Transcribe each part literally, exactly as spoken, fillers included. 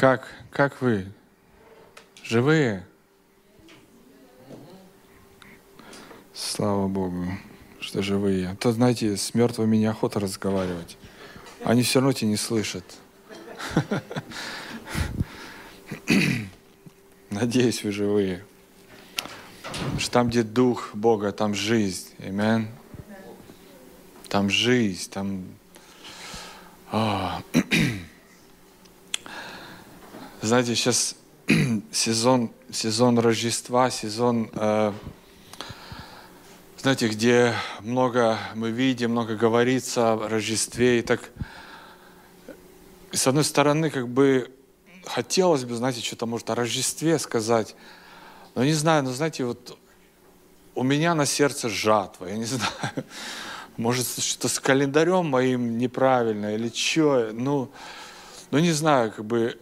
Как, как вы? Живые? Слава Богу, что живые. А то, знаете, с мертвыми неохота разговаривать. Они все равно тебя не слышат. Надеюсь, вы живые. Потому что там, где Дух Бога, там жизнь. Аминь. Там жизнь, там... Знаете, сейчас сезон, сезон Рождества, сезон, э, знаете, где много мы видим, много говорится о Рождестве. И так, с одной стороны, как бы хотелось бы, знаете, что-то, может, о Рождестве сказать. Но не знаю, но знаете, вот у меня на сердце жатва, я не знаю. Может, что-то с календарем моим неправильно или что. Ну, ну не знаю, как бы...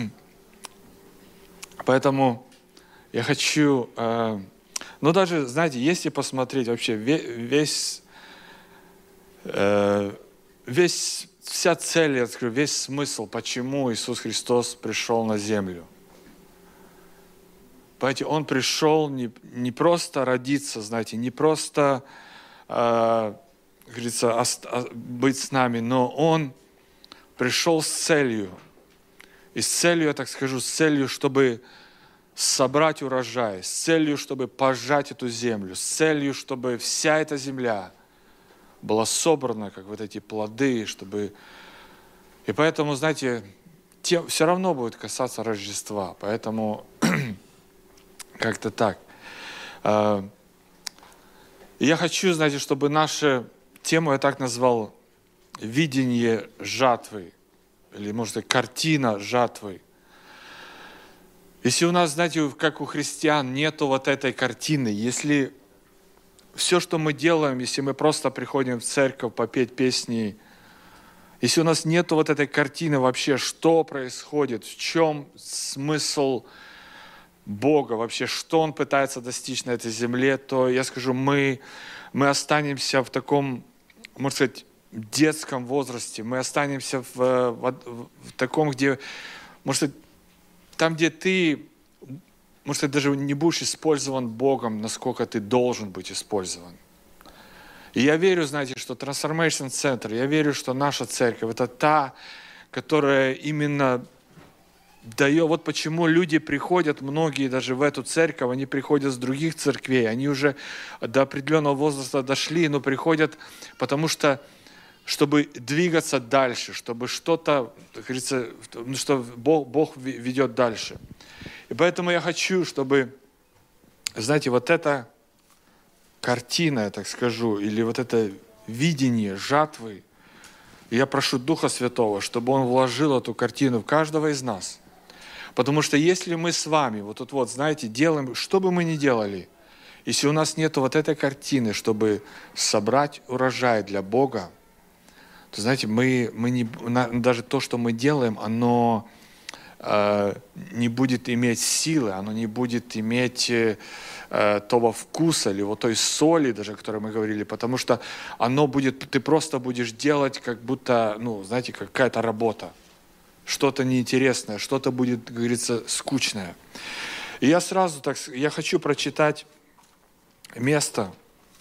Поэтому я хочу, э, ну даже, знаете, если посмотреть вообще весь, э, весь, вся цель, я скажу, весь смысл, почему Иисус Христос пришел на землю. Понимаете, Он пришел не, не просто родиться, знаете, не просто, э, говорится, быть с нами, но Он пришел с целью. И с целью, я так скажу, с целью, чтобы собрать урожай, с целью, чтобы пожать эту землю, с целью, чтобы вся эта земля была собрана, как вот эти плоды, чтобы... И поэтому, знаете, тем, все равно будет касаться Рождества, поэтому как-то так. И я хочу, знаете, чтобы нашу тему я так назвал «Видение жатвы», или, может быть, картина жатвы. Если у нас, знаете, как у христиан, нету вот этой картины, если все, что мы делаем, если мы просто приходим в церковь попеть песни, если у нас нету вот этой картины вообще, что происходит, в чем смысл Бога вообще, что Он пытается достичь на этой земле, то я скажу, мы, мы останемся в таком, можно сказать, детском возрасте, мы останемся в, в, в таком, где, может, там, где ты, может, даже не будешь использован Богом, насколько ты должен быть использован. И я верю, знаете, что Transformation Center, я верю, что наша церковь, это та, которая именно дает, вот почему люди приходят, многие даже в эту церковь, они приходят с других церквей, они уже до определенного возраста дошли, но приходят, потому что чтобы двигаться дальше, чтобы что-то, как говорится, что Бог, Бог ведет дальше. И поэтому я хочу, чтобы, знаете, вот эта картина, я так скажу, или вот это видение жатвы, я прошу Духа Святого, чтобы Он вложил эту картину в каждого из нас. Потому что если мы с вами, вот тут вот, знаете, делаем, что бы мы ни делали, если у нас нет вот этой картины, чтобы собрать урожай для Бога, то, знаете, мы, мы не, даже то, что мы делаем, оно э, не будет иметь силы, оно не будет иметь э, того вкуса или вот той соли, даже о которой мы говорили, потому что оно будет, ты просто будешь делать, как будто, ну, знаете, какая-то работа, что-то неинтересное, что-то будет, как говорится, скучное. И я сразу так, я хочу прочитать место.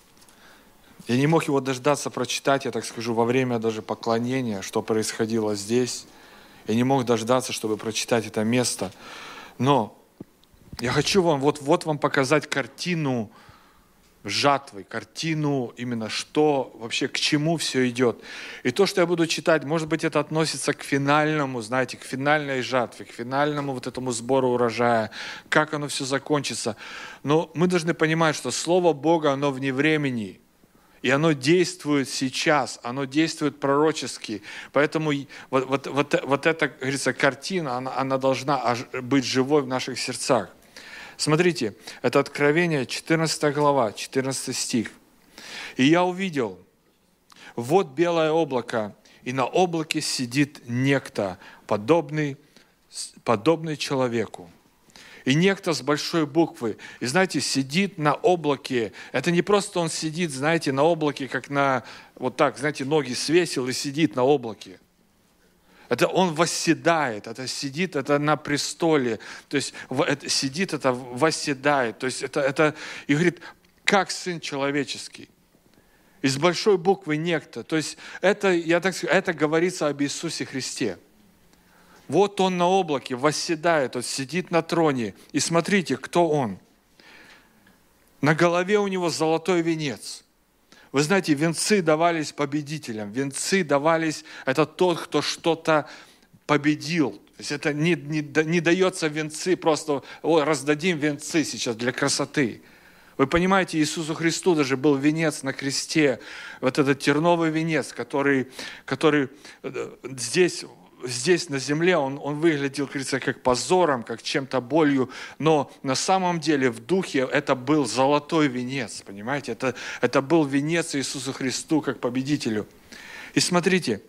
Я не мог его дождаться прочитать, я так скажу, во время даже поклонения, что происходило здесь. Я не мог дождаться, чтобы прочитать это место. Но я хочу вам, вот, вот вам показать картину жатвы, картину именно, что вообще, к чему все идет. И то, что я буду читать, может быть, это относится к финальному, знаете, к финальной жатве, к финальному вот этому сбору урожая, как оно все закончится. Но мы должны понимать, что Слово Бога, оно вне времени. И оно действует сейчас, оно действует пророчески. Поэтому вот, вот, вот, вот эта, говорится, картина, она, она должна быть живой в наших сердцах. Смотрите, это Откровение, четырнадцатая глава, четырнадцатый стих. «И я увидел, вот белое облако, и на облаке сидит некто, подобный, подобный человеку. И некто с большой буквы, и знаете, сидит на облаке. Это не просто он сидит, знаете, на облаке, как на, вот так, знаете, ноги свесил и сидит на облаке. Это он восседает, это сидит, это на престоле. То есть это, сидит, это восседает. То есть это, это, и говорит, как Сын человеческий. Из большой буквы некто. То есть это, я так скажу, это говорится об Иисусе Христе. Вот Он на облаке восседает, Он сидит на троне. И смотрите, кто Он. На голове у Него золотой венец. Вы знаете, венцы давались победителям. Венцы давались, это тот, кто что-то победил. То есть это не, не, не дается венцы, просто о, раздадим венцы сейчас для красоты. Вы понимаете, Иисусу Христу даже был венец на кресте, вот этот терновый венец, который, который здесь, здесь на земле, он, он выглядел, как говорится, как позором, как чем-то болью, но на самом деле в духе это был золотой венец, понимаете? Это, это был венец Иисусу Христу как победителю. И смотрите,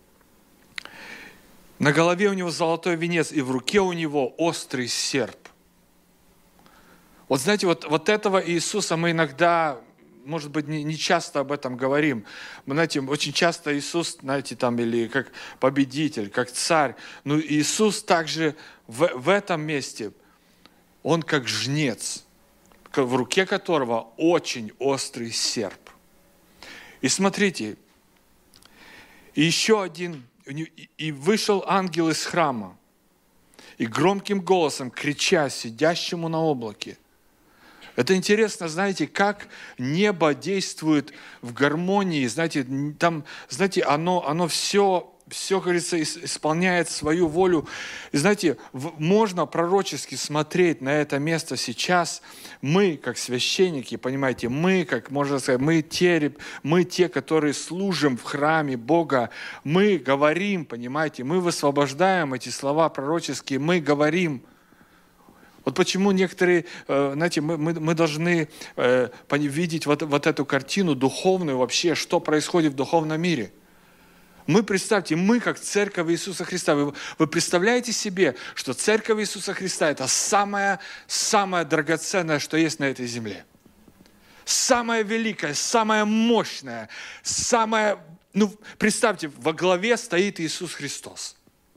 на голове у него золотой венец, и в руке у него острый серп. Вот знаете, вот, вот этого Иисуса мы иногда, может быть, не, не часто об этом говорим. Мы, знаете, очень часто Иисус, знаете, там, или как победитель, как царь. Но Иисус также в, в этом месте, Он как жнец, в руке которого очень острый серп. И смотрите, и еще один, и вышел ангел из храма, и громким голосом, крича сидящему на облаке. Это интересно, знаете, как небо действует в гармонии, знаете, там, знаете, оно, оно все, все, как говорится, исполняет свою волю. И знаете, можно пророчески смотреть на это место сейчас. Мы, как священники, понимаете, мы, как можно сказать, мы те, мы те, которые служим в храме Бога, мы говорим, понимаете, мы высвобождаем эти слова пророческие, мы говорим. Вот почему некоторые, знаете, мы, мы, мы должны э, видеть вот, вот эту картину духовную вообще, что происходит в духовном мире. Мы, представьте, мы как Церковь Иисуса Христа, вы, вы представляете себе, что Церковь Иисуса Христа – это самое, самое драгоценное, что есть на этой земле. Самое великое, самое мощное, самое, ну, представьте, во главе стоит Иисус Христос.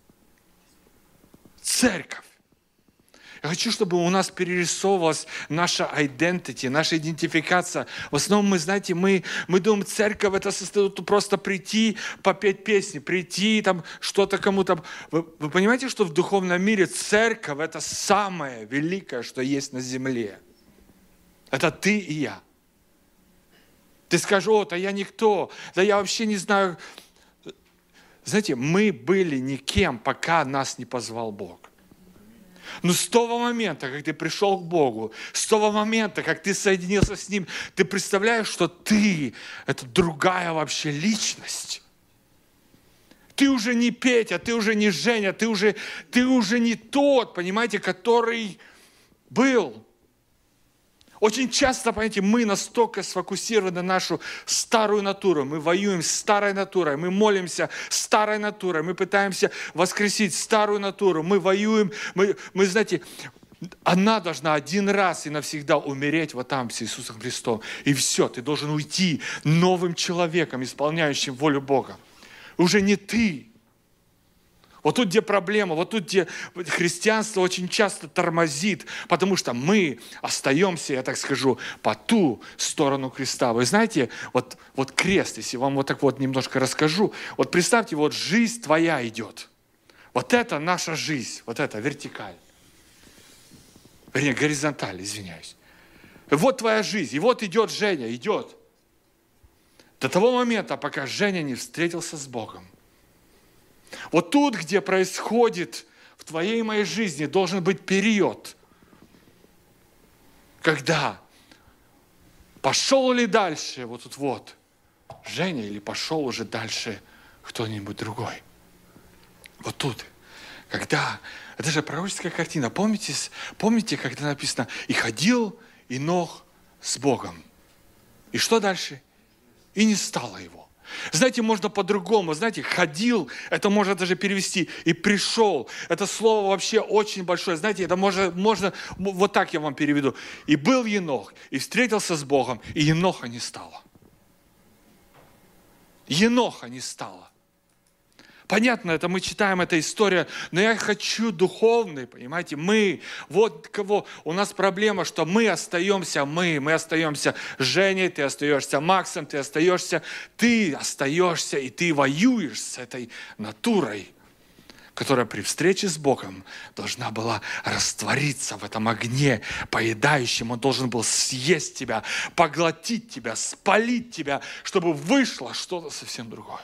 Церковь. Я хочу, чтобы у нас перерисовывалась наша identity, наша идентификация. В основном мы, знаете, мы, мы думаем, церковь это состоит просто прийти, попеть песни, прийти, там что-то кому-то. Вы, вы понимаете, что в духовном мире церковь это самое великое, что есть на земле. Это ты и я. Ты скажешь, о, да я никто, да я вообще не знаю. Знаете, мы были никем, пока нас не позвал Бог. Но с того момента, как ты пришел к Богу, с того момента, как ты соединился с Ним, ты представляешь, что ты – это другая вообще личность. Ты уже не Петя, ты уже не Женя, ты уже, ты уже не тот, понимаете, который был. Очень часто, понимаете, мы настолько сфокусированы на нашу старую натуру. Мы воюем с старой натурой, мы молимся старой натурой, мы пытаемся воскресить старую натуру, мы воюем, мы, мы знаете, она должна один раз и навсегда умереть вот там с Иисусом Христом. И все, ты должен уйти новым человеком, исполняющим волю Бога. Уже не ты. Вот тут, где проблема, вот тут, где христианство очень часто тормозит, потому что мы остаемся, я так скажу, по ту сторону креста. Вы знаете, вот, вот крест, если вам вот так вот немножко расскажу, вот представьте, вот жизнь твоя идет. Вот это наша жизнь, вот это вертикаль. Вернее, горизонталь, извиняюсь. И вот твоя жизнь, и вот идет Женя, идет. До того момента, пока Женя не встретился с Богом. Вот тут, где происходит в твоей и моей жизни, должен быть период, когда пошел ли дальше вот тут вот Женя, или пошел уже дальше кто-нибудь другой. Вот тут, когда, это же пророческая картина, помните, помните, когда написано, и ходил Енох с Богом. И что дальше? И не стало его. Знаете, можно по-другому. Знаете, ходил, это можно даже перевести, и пришел. Это слово вообще очень большое. Знаете, это можно, можно, вот так я вам переведу. И был Енох, и встретился с Богом, и Еноха не стало. Еноха не стало. Понятно, это мы читаем, эта история, но я хочу духовный, понимаете, мы, вот кого, у нас проблема, что мы остаемся, мы, мы остаемся Женей, ты остаешься Максом, ты остаешься, ты остаешься, и ты воюешь с этой натурой, которая при встрече с Богом должна была раствориться в этом огне поедающем. Он должен был съесть тебя, поглотить тебя, спалить тебя, чтобы вышло что-то совсем другое.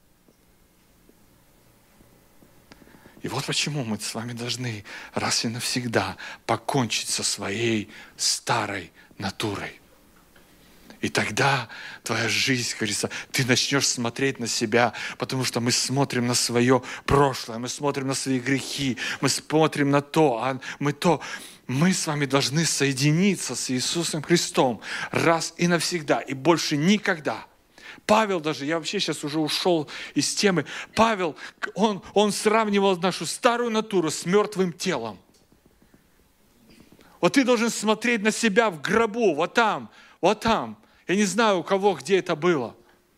И вот почему мы с вами должны раз и навсегда покончить со своей старой натурой. И тогда твоя жизнь, как говорится, ты начнешь смотреть на себя, потому что мы смотрим на свое прошлое, мы смотрим на свои грехи, мы смотрим на то, а мы то. Мы с вами должны соединиться с Иисусом Христом раз и навсегда, и больше никогда. Павел даже, я вообще сейчас уже ушел из темы, Павел, он, он сравнивал нашу старую натуру с мертвым телом. Вот ты должен смотреть на себя в гробу, вот там, вот там. Я не знаю, у кого, где это было.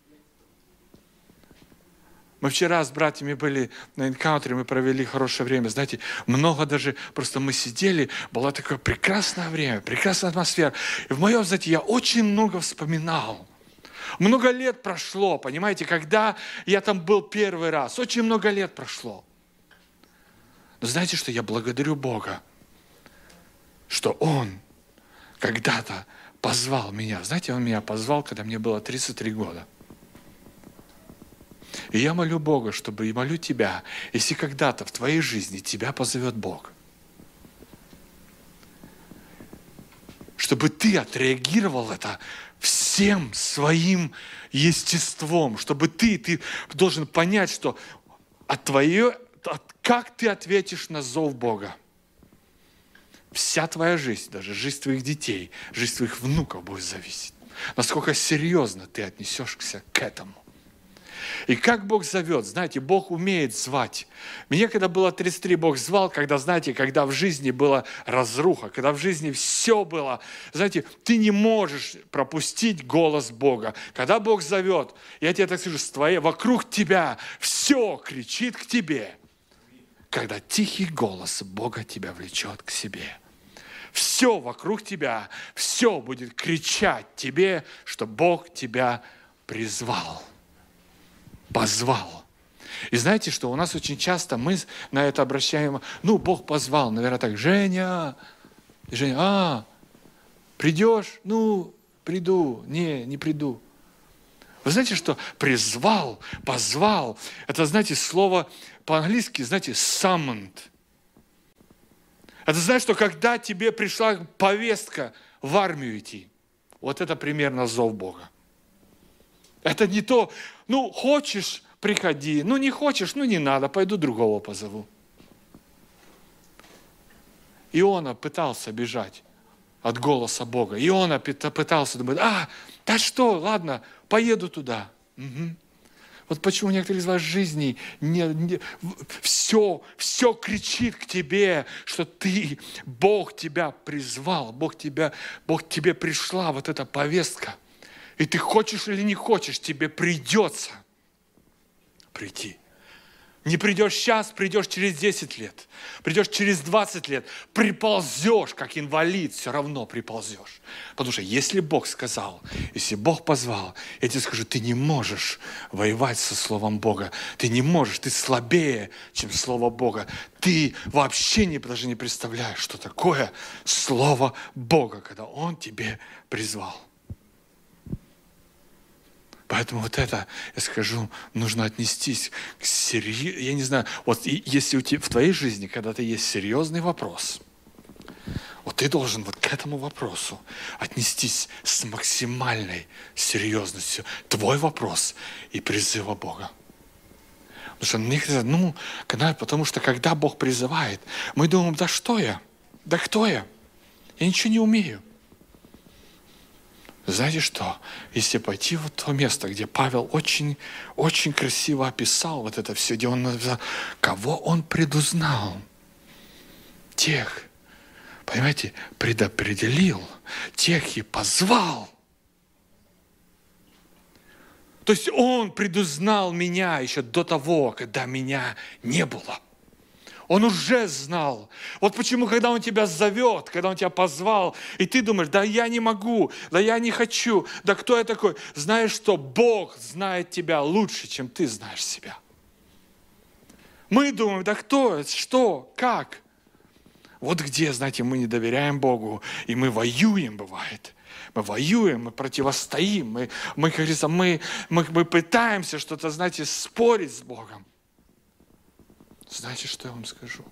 Мы вчера с братьями были на энкаунтере, мы провели хорошее время. Знаете, много даже, просто мы сидели, было такое прекрасное время, прекрасная атмосфера. И в моем, знаете, я очень много вспоминал. Много лет прошло, понимаете, когда я там был первый раз. Очень много лет прошло. Но знаете, что я благодарю Бога, что Он когда-то позвал меня. Знаете, Он меня позвал, когда мне было тридцать три года. И я молю Бога, чтобы и молю тебя, если когда-то в твоей жизни тебя позовет Бог, чтобы ты отреагировал это всем своим естеством, чтобы ты, ты должен понять, что от твое, от, как ты ответишь на зов Бога. Вся твоя жизнь, даже жизнь твоих детей, жизнь твоих внуков будет зависеть. Насколько серьезно ты отнесешься к этому. И как Бог зовет, знаете, Бог умеет звать. Мне, когда было тридцать три, Бог звал, когда, знаете, когда в жизни была разруха, когда в жизни все было. Знаете, ты не можешь пропустить голос Бога. Когда Бог зовет, я тебе так скажу, с твоей, вокруг тебя все кричит к тебе. Когда тихий голос Бога тебя влечет к себе. Все вокруг тебя, все будет кричать тебе, что Бог тебя призвал. Позвал. И знаете, что у нас очень часто мы на это обращаем, ну, Бог позвал, наверное, так, Женя, Женя, а, придешь? Ну, приду. Не, не приду. Вы знаете, что призвал, позвал, это, знаете, слово по-английски, знаете, summoned. Это значит, что когда тебе пришла повестка в армию идти, вот это примерно зов Бога. Это не то, ну, хочешь, приходи, ну, не хочешь, ну, не надо, пойду другого позову. Иона пытался бежать от голоса Бога. Иона пытался думать, а, да что, ладно, поеду туда. Угу. Вот почему некоторые из вас в жизни не, не, все, все кричит к тебе, что ты, Бог тебя призвал, Бог, тебя, Бог тебе пришла вот эта повестка. И ты хочешь или не хочешь, тебе придется прийти. Не придешь сейчас, придешь через десять лет, придешь через двадцать лет, приползешь, как инвалид, все равно приползешь. Потому что если Бог сказал, если Бог позвал, я тебе скажу, ты не можешь воевать со Словом Бога. Ты не можешь, ты слабее, чем Слово Бога. Ты вообще не, даже не представляешь, что такое Слово Бога, когда Он тебе призвал. Поэтому вот это, я скажу, нужно отнестись к серьезному, я не знаю, вот если у тебя, в твоей жизни когда-то есть серьезный вопрос, вот ты должен вот к этому вопросу отнестись с максимальной серьезностью. Твой вопрос и призыва Бога. Потому что некоторые, ну, когда, потому что когда Бог призывает, мы думаем, да что я, да кто я, я ничего не умею. Знаете что? Если пойти в то место, где Павел очень, очень красиво описал вот это все, где он написал, кого он предузнал, тех, понимаете, предопределил, тех и позвал. То есть Он предузнал меня еще до того, когда меня не было. Он уже знал. Вот почему, когда Он тебя зовет, когда Он тебя позвал, и ты думаешь, да я не могу, да я не хочу, да кто я такой? Знаешь что? Бог знает тебя лучше, чем ты знаешь себя. Мы думаем, да кто, что, как? Вот где, знаете, мы не доверяем Богу, и мы воюем, бывает. Мы воюем, мы противостоим, мы, мы как говорится, мы, мы, мы пытаемся что-то, знаете, спорить с Богом. Знаете, что я вам скажу?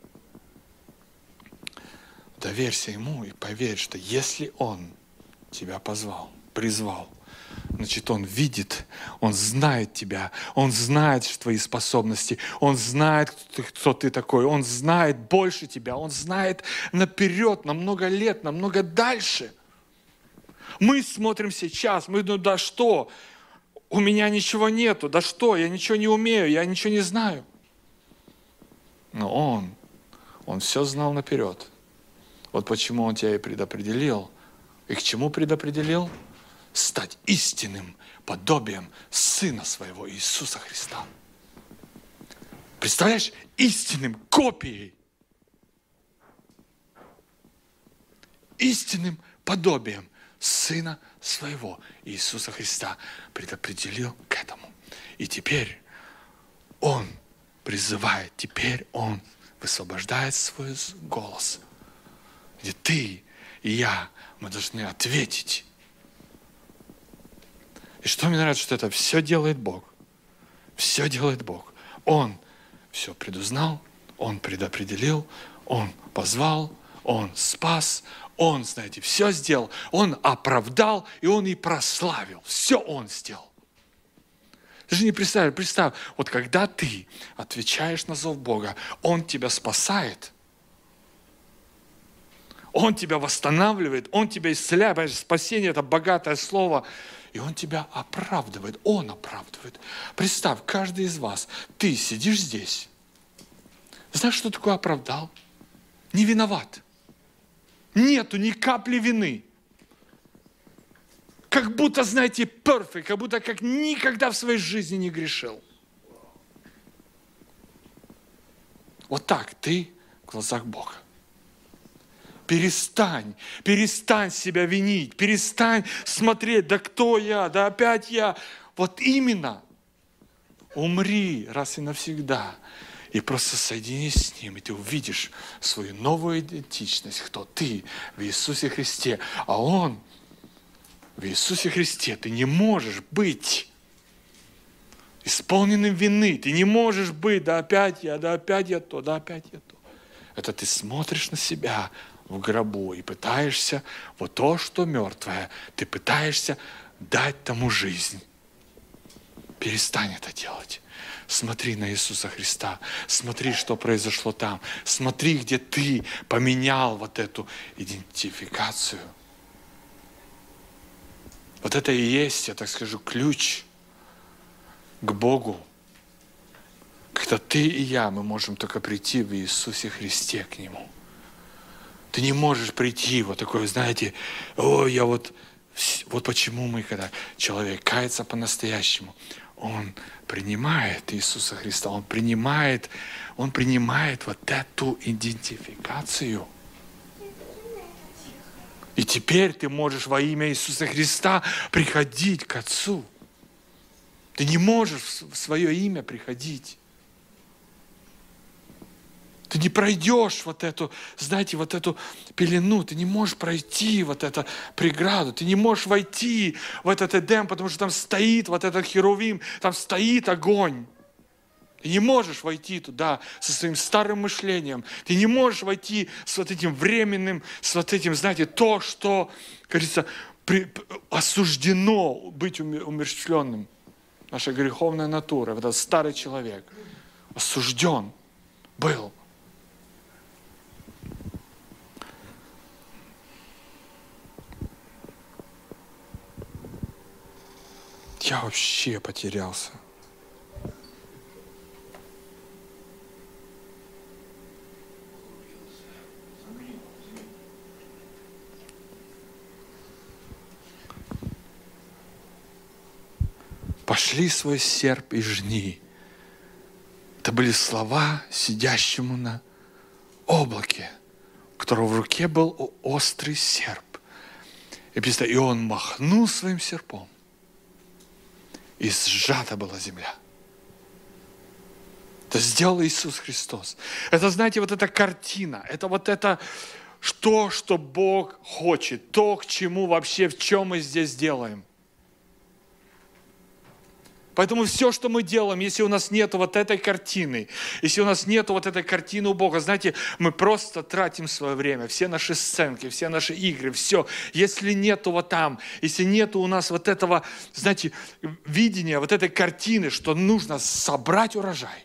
Доверься Ему и поверь, что если Он тебя позвал, призвал, значит, Он видит, Он знает тебя, Он знает твои способности, Он знает, кто ты, кто ты такой, Он знает больше тебя, Он знает наперед, на много лет, на много дальше. Мы смотрим сейчас, мы думаем, да что, у меня ничего нету, да что, я ничего не умею, я ничего не знаю. Но Он, Он все знал наперед. Вот почему Он тебя и предопределил. И к чему предопределил? Стать истинным подобием Сына Своего Иисуса Христа. Представляешь? Истинным копией. Истинным подобием Сына Своего Иисуса Христа предопределил к этому. И теперь Он призывает, теперь Он высвобождает свой голос, где ты и я, мы должны ответить. И что мне нравится, что это все делает Бог. Все делает Бог. Он все предузнал, Он предопределил, Он позвал, Он спас, Он, знаете, все сделал. Он оправдал, и Он и прославил. Все Он сделал. Ты же не представь, представь, вот когда ты отвечаешь на зов Бога, Он тебя спасает, Он тебя восстанавливает, Он тебя исцеляет. Понимаешь, спасение – это богатое слово. И Он тебя оправдывает, Он оправдывает. Представь, каждый из вас, ты сидишь здесь. Знаешь, что такое оправдал? Не виноват. Нету ни капли вины. Как будто, знаете, перфект, как будто как никогда в своей жизни не грешил. Вот так ты в глазах Бога. Перестань, перестань себя винить, перестань смотреть, да кто я, да опять я. Вот именно умри раз и навсегда. И просто соединись с Ним, и ты увидишь свою новую идентичность, кто ты в Иисусе Христе. А Он в Иисусе Христе. Ты не можешь быть исполненным вины. Ты не можешь быть, да опять я, да опять я то, да опять я то. Это ты смотришь на себя в гробу и пытаешься вот то, что мертвое, ты пытаешься дать тому жизнь. Перестань это делать. Смотри на Иисуса Христа. Смотри, что произошло там. Смотри, где ты поменял вот эту идентификацию. Вот это и есть, я так скажу, ключ к Богу. Когда ты и я, мы можем только прийти в Иисусе Христе к Нему. Ты не можешь прийти вот такой, знаете, о, я вот, вот почему мы, когда человек кается по-настоящему, он принимает Иисуса Христа, он принимает, он принимает вот эту идентификацию. И теперь ты можешь во имя Иисуса Христа приходить к Отцу. Ты не можешь в свое имя приходить. Ты не пройдешь вот эту, знаете, вот эту пелену, ты не можешь пройти вот эту преграду, ты не можешь войти в этот Эдем, потому что там стоит вот этот херувим, там стоит огонь. Ты не можешь войти туда со своим старым мышлением, ты не можешь войти с вот этим временным, с вот этим, знаете, то, что, как говорится, при, осуждено быть умерщвленным. Наша греховная натура, этот старый человек, осужден был. Я вообще потерялся. Пошли. Возжли свой серп и жни. Это были слова сидящему на облаке, у которого в руке был острый серп. И, и он махнул своим серпом, и сжата была земля. Это сделал Иисус Христос. Это, знаете, вот эта картина, это вот это то, что Бог хочет, то, к чему вообще, в чем мы здесь делаем. Поэтому все, что мы делаем, если у нас нет вот этой картины, если у нас нет вот этой картины у Бога, знаете, мы просто тратим свое время, все наши сценки, все наши игры, все. Если нету вот там, если нету у нас вот этого, знаете, видения, вот этой картины, что нужно собрать урожай,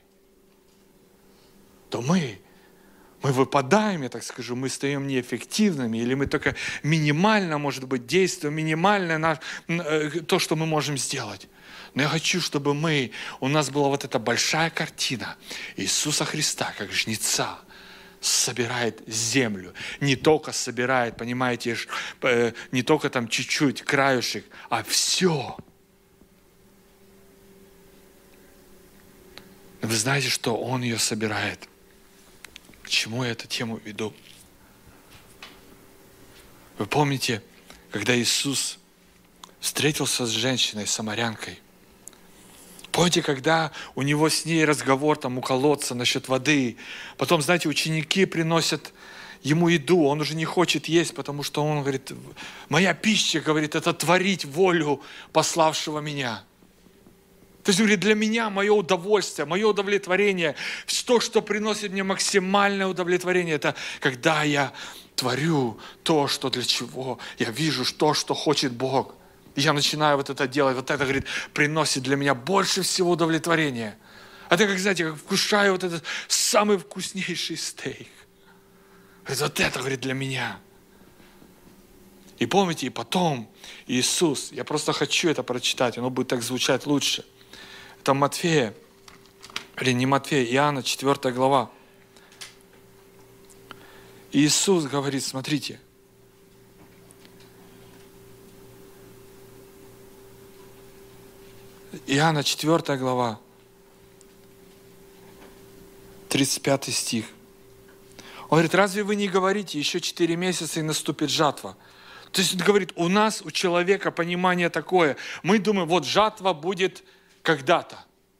то мы, мы выпадаем, я так скажу, мы стаем неэффективными, или мы только минимально, может быть, действуем, минимально на, то, что мы можем сделать. Но я хочу, чтобы мы, у нас была вот эта большая картина Иисуса Христа, как жнеца, собирает землю. Не только собирает, понимаете, не только там чуть-чуть, краюшек, а все. Вы знаете, что Он ее собирает. Почему я эту тему веду? Вы помните, когда Иисус встретился с женщиной, самарянкой, помните, когда у него с ней разговор там у колодца насчет воды, потом, знаете, ученики приносят ему еду, он уже не хочет есть, потому что он говорит, моя пища, говорит, это творить волю пославшего меня. То есть, говорит, для меня мое удовольствие, мое удовлетворение, то, что приносит мне максимальное удовлетворение, это когда я творю то, что для чего, я вижу то, что хочет Бог. И я начинаю вот это делать, вот это, говорит, приносит для меня больше всего удовлетворения. Это, как, знаете, как вкушаю вот этот самый вкуснейший стейк. Говорит, вот это, говорит, для меня. И помните, и потом Иисус, я просто хочу это прочитать, оно будет так звучать лучше. Это Матфея, или не Матфея, Иоанна, четвёртая глава. Иисус говорит, смотрите, Иоанна, четвёртая глава, тридцать пятый стих. Он говорит, разве вы не говорите, еще четыре месяца и наступит жатва? То есть он говорит, у нас, у человека понимание такое. Мы думаем, вот жатва будет когда-то.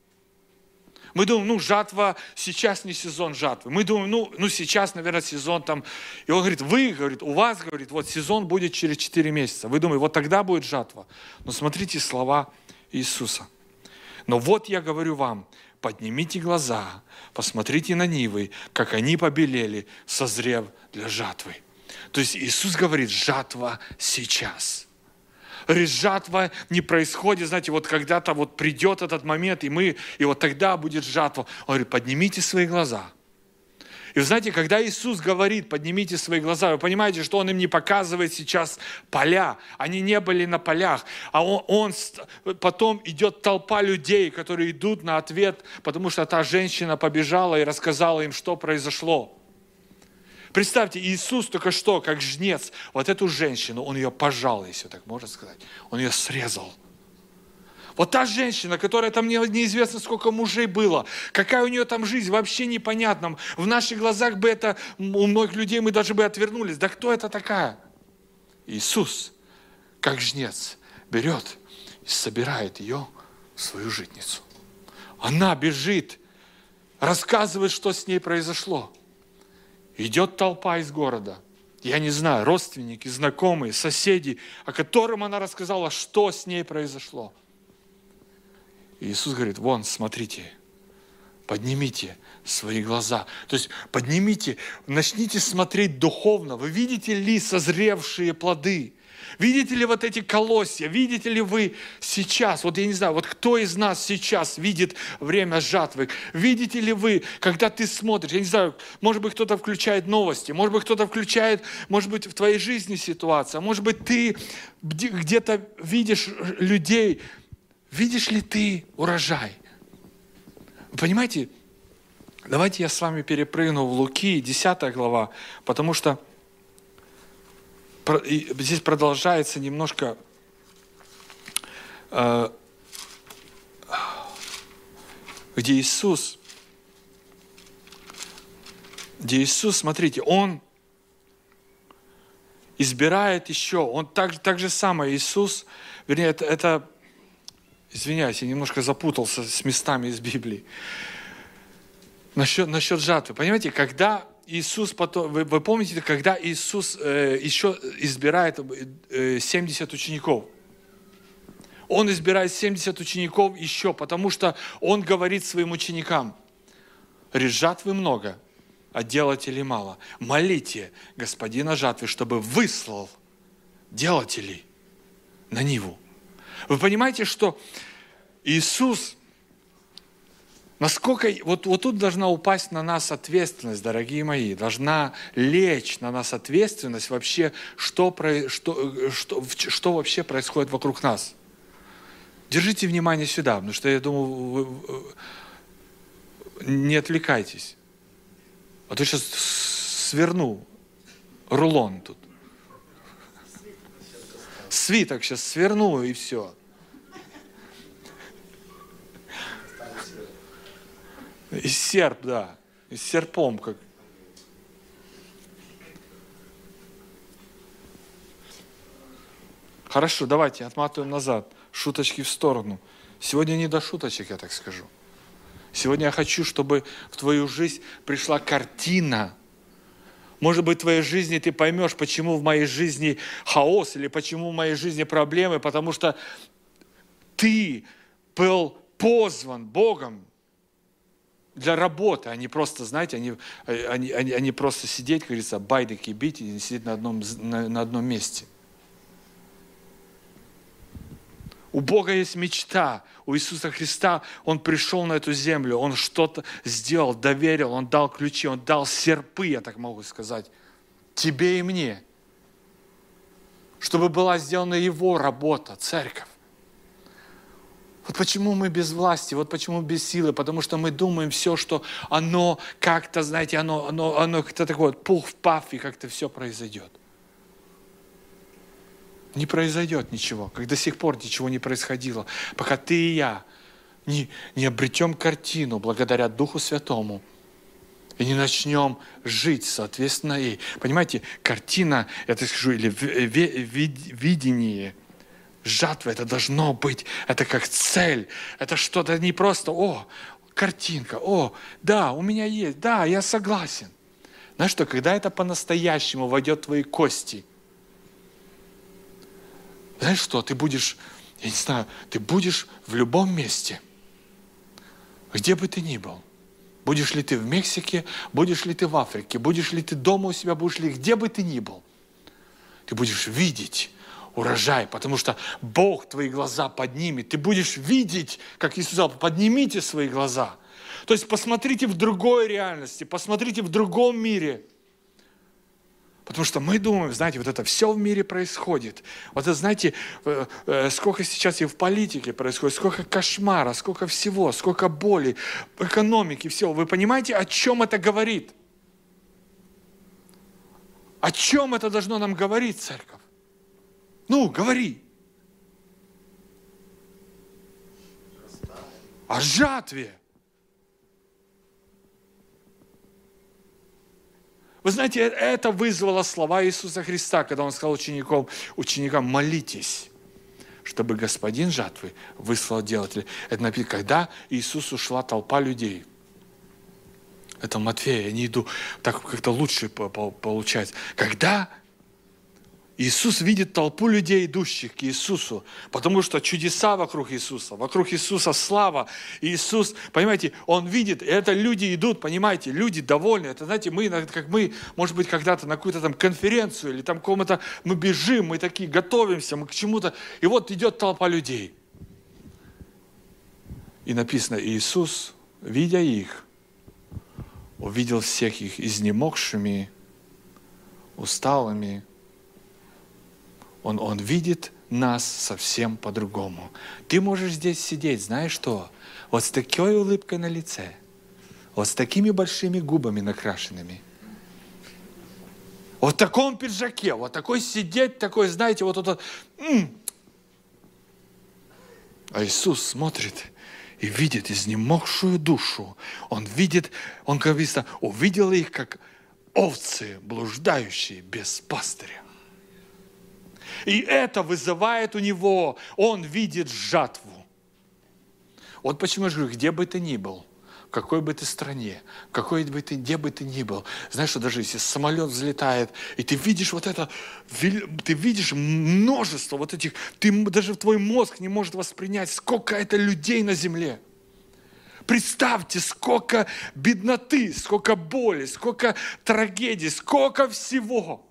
Мы думаем, ну, жатва, сейчас не сезон жатвы. Мы думаем, ну, ну сейчас, наверное, сезон там. И он говорит, вы, говорит, у вас, говорит, вот сезон будет через четыре месяца. Вы думаете, вот тогда будет жатва. Но смотрите слова Иисуса. Но вот я говорю вам, поднимите глаза, посмотрите на нивы, как они побелели, созрев для жатвы. То есть Иисус говорит, жатва сейчас. Говорит, жатва не происходит, знаете, вот когда-то вот придет этот момент, и мы, и вот тогда будет жатва. Он говорит, поднимите свои глаза. И вы знаете, когда Иисус говорит, поднимите свои глаза, вы понимаете, что Он им не показывает сейчас поля. Они не были на полях. А он, он потом идет толпа людей, которые идут на ответ, потому что та женщина побежала и рассказала им, что произошло. Представьте, Иисус только что, как жнец, вот эту женщину, Он ее пожал, если так можно сказать. Он ее срезал. Вот та женщина, которая там неизвестно сколько мужей было, какая у нее там жизнь, вообще непонятно. В наших глазах бы это, у многих людей мы даже бы отвернулись. Да кто это такая? Иисус, как жнец, берет и собирает ее в свою житницу. Она бежит, рассказывает, что с ней произошло. Идет толпа из города. Я не знаю, родственники, знакомые, соседи, о котором она рассказала, что с ней произошло. И Иисус говорит, вон, смотрите, поднимите свои глаза. То есть поднимите, начните смотреть духовно. Вы видите ли созревшие плоды? Видите ли вот эти колосья? Видите ли вы сейчас, вот я не знаю, вот кто из нас сейчас видит время жатвы? Видите ли вы, когда ты смотришь, я не знаю, может быть, кто-то включает новости, может быть, кто-то включает, может быть, в твоей жизни ситуация, может быть, ты где-то видишь людей. Видишь ли ты урожай? Вы понимаете, давайте я с вами перепрыгну в Луки, десятая глава, потому что здесь продолжается немножко э, где Иисус, где Иисус, смотрите, Он избирает еще, Он так, так же самое, Иисус, вернее, это, это, извиняюсь, я немножко запутался с местами из Библии, насчет, насчет жатвы. Понимаете, когда Иисус потом, вы, вы помните, когда Иисус э, еще избирает э, семьдесят учеников, Он избирает семьдесят учеников еще, потому что Он говорит своим ученикам, говорит, жатвы много, а делателей мало. Молите Господина жатвы, чтобы выслал делателей на Ниву. Вы понимаете, что Иисус, насколько, вот, вот тут должна упасть на нас ответственность, дорогие мои, должна лечь на нас ответственность вообще, что, про, что, что, что вообще происходит вокруг нас. Держите внимание сюда, потому что я думаю, вы, вы, не отвлекайтесь. А то сейчас сверну рулон тут. Свиток сейчас сверну и все. И серп, да. И с серпом как. Хорошо, давайте отматываем назад. Шуточки в сторону. Сегодня не до шуточек, я так скажу. Сегодня я хочу, чтобы в твою жизнь пришла картина. Может быть, в твоей жизни ты поймешь, почему в моей жизни хаос, или почему в моей жизни проблемы, потому что ты был позван Богом для работы, а не просто, знаете, они, они, они, они просто сидеть, как говорится, байдыки бить и сидеть на одном, на, на одном месте. У Бога есть мечта, у Иисуса Христа, Он пришел на эту землю, Он что-то сделал, доверил, Он дал ключи, Он дал серпы, я так могу сказать, тебе и мне, чтобы была сделана Его работа, церковь. Вот почему мы без власти, вот почему без силы, потому что мы думаем все, что оно как-то, знаете, оно, оно, оно как-то такое, пух в паф, и как-то все произойдет. Не произойдет ничего, как до сих пор ничего не происходило, пока ты и я не, не обретем картину благодаря Духу Святому и не начнем жить соответственно ей. Понимаете, картина, я так скажу, или видение жатвы, это должно быть, это как цель, это что-то не просто, о, картинка, о, да, у меня есть, да, я согласен. Знаешь что, когда это по-настоящему войдет в твои кости, знаешь что, ты будешь, я не знаю, ты будешь в любом месте, где бы ты ни был. Будешь ли ты в Мексике, будешь ли ты в Африке, будешь ли ты дома у себя, будешь ли где бы ты ни был. Ты будешь видеть урожай, потому что Бог твои глаза поднимет. Ты будешь видеть, как Иисус сказал, поднимите свои глаза. То есть посмотрите в другой реальности, посмотрите в другом мире. Потому что мы думаем, знаете, вот это все в мире происходит. Вот это, знаете, сколько сейчас и в политике происходит, сколько кошмара, сколько всего, сколько боли, экономики, всего. Вы понимаете, о чем это говорит? О чем это должно нам говорить, церковь? Ну, говори. О жатве. Вы знаете, это вызвало слова Иисуса Христа, когда Он сказал ученикам, ученикам, молитесь, чтобы Господин жатвы выслал делателя. Это написано, когда Иисус ушла толпа людей. Это Матфея, я не иду, так как-то лучше получается. Когда Иисус видит толпу людей, идущих к Иисусу, потому что чудеса вокруг Иисуса, вокруг Иисуса слава. Иисус, понимаете, Он видит, и это люди идут, понимаете, люди довольны. Это, знаете, мы, как мы, может быть, когда-то на какую-то там конференцию или там кому-то мы бежим, мы такие готовимся, мы к чему-то, и вот идет толпа людей. И написано, Иисус, видя их, увидел всех их изнемогшими, усталыми. Он, он видит нас совсем по-другому. Ты можешь здесь сидеть, знаешь что? Вот с такой улыбкой на лице, вот с такими большими губами накрашенными, вот в таком пиджаке, вот такой сидеть, такой, знаете, вот это. М-м. А Иисус смотрит и видит изнемогшую душу. Он видит, он, как говорится, увидел их, как овцы, блуждающие без пастыря. И это вызывает у него, он видит жатву. Вот почему я говорю, где бы ты ни был, в какой бы ты стране, в какой бы ты, где бы ты ни был, знаешь, что даже если самолет взлетает, и ты видишь вот это, ты видишь множество вот этих, ты, даже твой мозг не может воспринять, сколько это людей на земле. Представьте, сколько бедноты, сколько боли, сколько трагедий, сколько всего.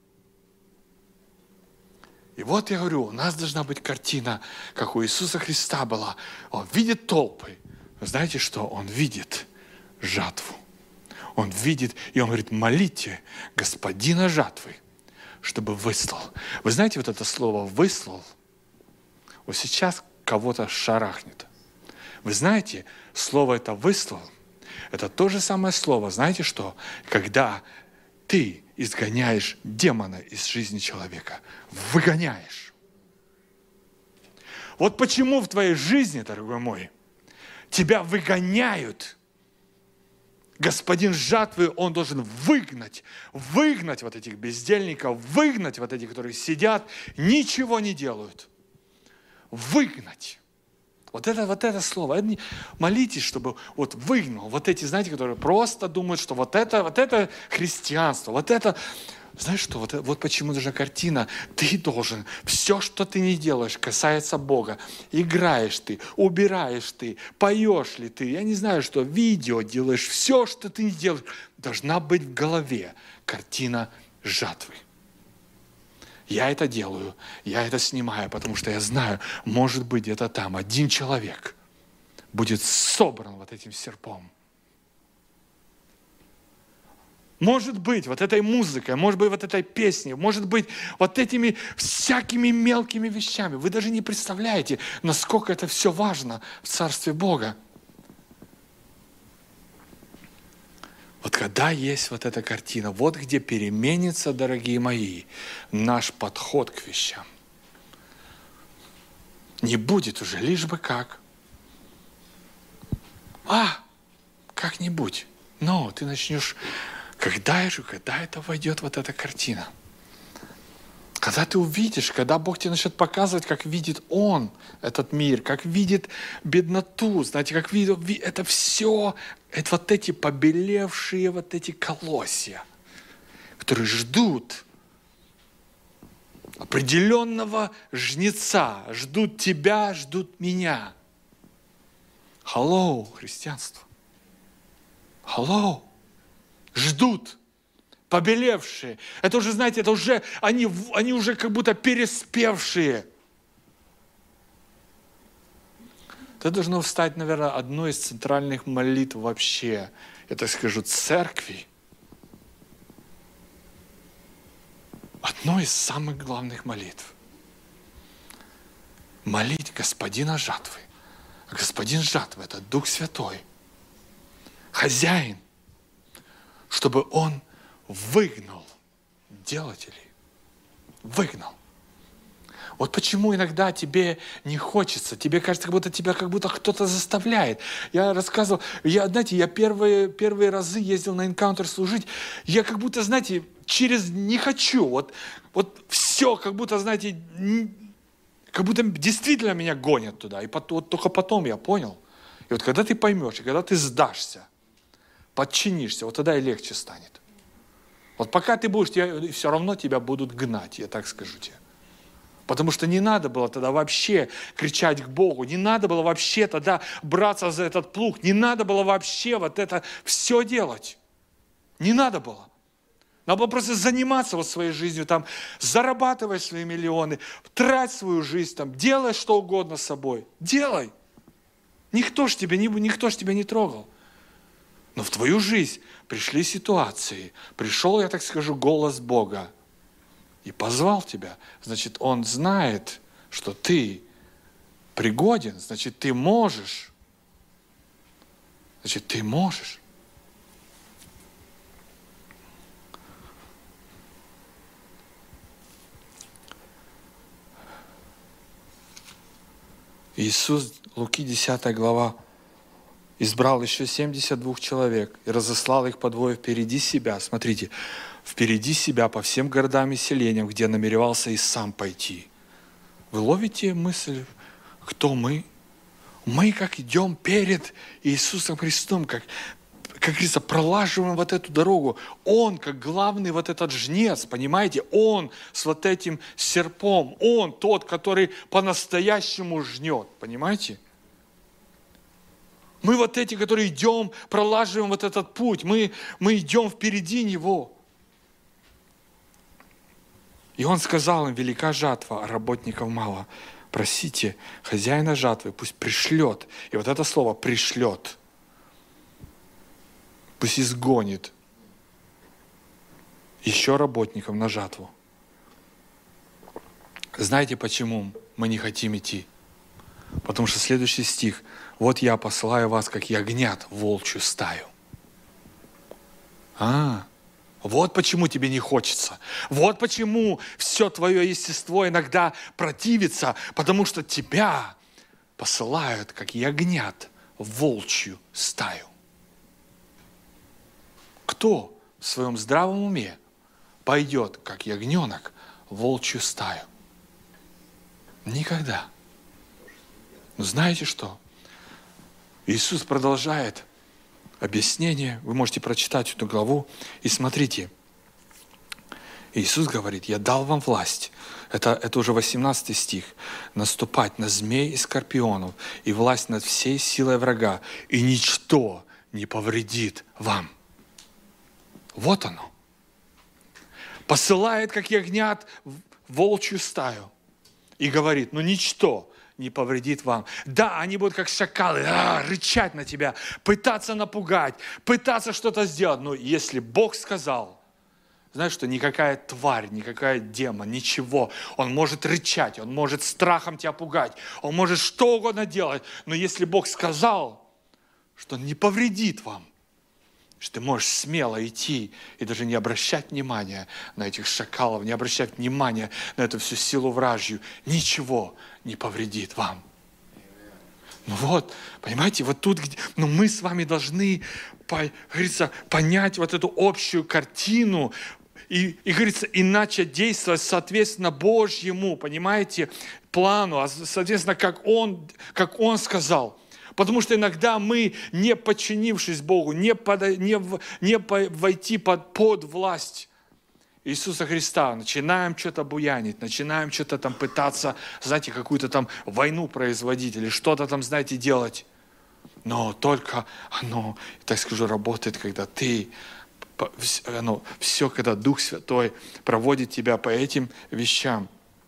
И вот я говорю, у нас должна быть картина, как у Иисуса Христа была. Он видит толпы. Вы знаете что? Он видит жатву. Он видит, и он говорит, молите Господина жатвы, чтобы выслал. Вы знаете вот это слово «выслал»? Вот сейчас кого-то шарахнет. Вы знаете, слово это «выслал» – это то же самое слово, знаете что? Когда ты изгоняешь демона из жизни человека. Выгоняешь. Вот почему в твоей жизни, дорогой мой, тебя выгоняют. Господин жатвы, он должен выгнать, выгнать вот этих бездельников, выгнать вот этих, которые сидят, ничего не делают. Выгнать. Вот это, вот это слово. Молитесь, чтобы вот выгнал. Вот эти, знаете, которые просто думают, что вот это, вот это христианство, вот это... Знаешь что, вот, вот почему даже картина, ты должен, все, что ты не делаешь, касается Бога. Играешь ты, убираешь ты, поешь ли ты, я не знаю что, видео делаешь, все, что ты не делаешь, должна быть в голове картина жатвы. Я это делаю, я это снимаю, потому что я знаю, может быть, где-то там один человек будет собран вот этим серпом. Может быть, вот этой музыкой, может быть, вот этой песней, может быть, вот этими всякими мелкими вещами. Вы даже не представляете, насколько это все важно в Царстве Бога. Вот когда есть вот эта картина, вот где переменится, дорогие мои, наш подход к вещам. Не будет уже, лишь бы как. А, как-нибудь. Но ты начнешь... Когда же, когда это войдет вот эта картина? Когда ты увидишь, когда Бог тебе начнет показывать, как видит Он этот мир, как видит бедноту, знаете, как видит, это все, это вот эти побелевшие вот эти колосья, которые ждут определенного жнеца, ждут тебя, ждут меня. Hello, христианство. Hello. Ждут, побелевшие. Это уже, знаете, это уже, они, они уже как будто переспевшие. Это должно стать, наверное, одной из центральных молитв вообще, я так скажу, церкви. Одной из самых главных молитв. Молить Господина жатвы. А Господин жатвы – это Дух Святой, хозяин, чтобы Он выгнал делателей. Выгнал. Вот почему иногда тебе не хочется, тебе кажется, как будто тебя как будто кто-то заставляет. Я рассказывал, я, знаете, я первые, первые разы ездил на энкаунтер служить, я как будто, знаете, через не хочу, вот, вот все, как будто, знаете, как будто действительно меня гонят туда. И потом, вот только потом я понял. И вот когда ты поймешь, и когда ты сдашься, подчинишься, вот тогда и легче станет. Вот пока ты будешь, тебя, все равно тебя будут гнать, я так скажу тебе. Потому что не надо было тогда вообще кричать к Богу, не надо было вообще тогда браться за этот плуг, не надо было вообще вот это все делать. Не надо было. Надо было просто заниматься вот своей жизнью, там, зарабатывать свои миллионы, трать свою жизнь, там, делай что угодно с собой. Делай. Никто ж тебя не, никто ж тебя не трогал. Но в твою жизнь пришли ситуации, пришел, я так скажу, голос Бога и позвал тебя. Значит, Он знает, что ты пригоден, значит, ты можешь. Значит, ты можешь. Иисус, Луки десятая глава, избрал еще семьдесят двух человек и разослал их по двое впереди себя. Смотрите, впереди себя по всем городам и селениям, где намеревался и сам пойти. Вы ловите мысль, кто мы? Мы как идем перед Иисусом Христом, как, как говорится, пролаживаем вот эту дорогу. Он, как главный вот этот жнец, понимаете? Он с вот этим серпом. Он тот, который по-настоящему жнет, понимаете? Мы вот эти, которые идем, пролаживаем вот этот путь. Мы, мы идем впереди Него. И Он сказал им: велика жатва, а работников мало. Просите хозяина жатвы, пусть пришлет. И вот это слово «пришлет». Пусть изгонит еще работников на жатву. Знаете, почему мы не хотим идти? Потому что следующий стих: «Вот я посылаю вас, как ягнят, в волчью стаю». А, вот почему тебе не хочется. Вот почему все твое естество иногда противится, потому что тебя посылают, как ягнят, в волчью стаю. Кто в своем здравом уме пойдет, как ягненок, в волчью стаю? Никогда. Но знаете что? Иисус продолжает объяснение. Вы можете прочитать эту главу. И смотрите. Иисус говорит: я дал вам власть. Это, это уже восемнадцатый стих. Наступать на змей и скорпионов, и власть над всей силой врага, и ничто не повредит вам. Вот оно. Посылает, как ягнят, в волчью стаю. И говорит: ну ничто не повредит вам. Да, они будут как шакалы, а, рычать на тебя, пытаться напугать, пытаться что-то сделать. Но если Бог сказал, знаешь что, никакая тварь, никакая демон, ничего. Он может рычать, он может страхом тебя пугать, он может что угодно делать. Но если Бог сказал, что он не повредит вам, что ты можешь смело идти и даже не обращать внимания на этих шакалов, не обращать внимания на эту всю силу вражью, ничего не повредит вам. Ну вот, понимаете, вот тут, где, ну мы с вами должны, по, говорится, понять вот эту общую картину и, и, говорится, и начать действовать соответственно Божьему, понимаете, плану, а соответственно, как Он, как Он сказал. Потому что иногда мы, не подчинившись Богу, не, под, не, не войти под, под власть Иисуса Христа, начинаем что-то буянить, начинаем что-то там пытаться, знаете, какую-то там войну производить или что-то там, знаете, делать. Но только оно, так скажу, работает, когда ты, оно, все, когда Дух Святой проводит тебя по этим вещам.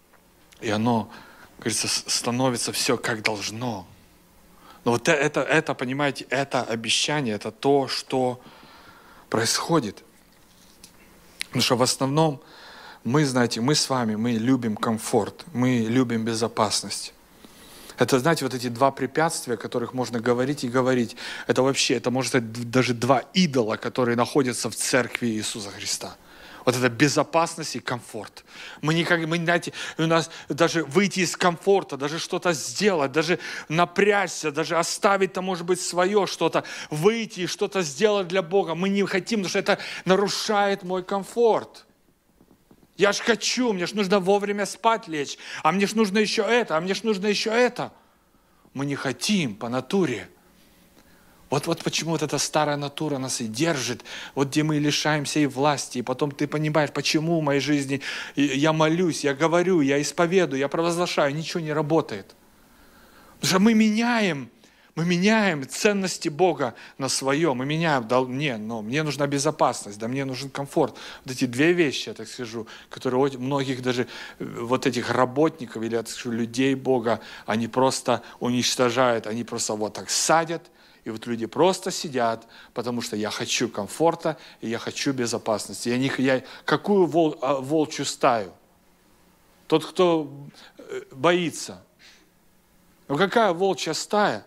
И оно, говорится, становится все как должно. Но вот это, это, понимаете, это обещание, это то, что происходит. Потому что в основном мы, знаете, мы с вами, мы любим комфорт, мы любим безопасность. Это, знаете, вот эти два препятствия, о которых можно говорить и говорить, это вообще, это может быть даже два идола, которые находятся в церкви Иисуса Христа. Вот это безопасность и комфорт. Мы никак, мы, знаете, у нас даже выйти из комфорта, даже что-то сделать, даже напрячься, даже оставить там, может быть, свое что-то, выйти и что-то сделать для Бога. Мы не хотим, потому что это нарушает мой комфорт. Я ж хочу, мне ж нужно вовремя спать лечь, а мне ж нужно еще это, а мне ж нужно еще это. Мы не хотим по натуре. Вот, вот почему вот эта старая натура нас и держит, вот где мы лишаемся и власти, и потом ты понимаешь, почему в моей жизни я молюсь, я говорю, я исповедую, я провозглашаю, ничего не работает. Потому что мы меняем, мы меняем ценности Бога на свое, мы меняем, да, не, но мне нужна безопасность, да мне нужен комфорт. Вот эти две вещи, я так скажу, которые у многих даже вот этих работников или, я так скажу, людей Бога, они просто уничтожают, они просто вот так садят. И вот люди просто сидят, потому что я хочу комфорта, и я хочу безопасности. Я не, я, какую вол, волчью стаю? Тот, кто боится. Ну какая волчья стая?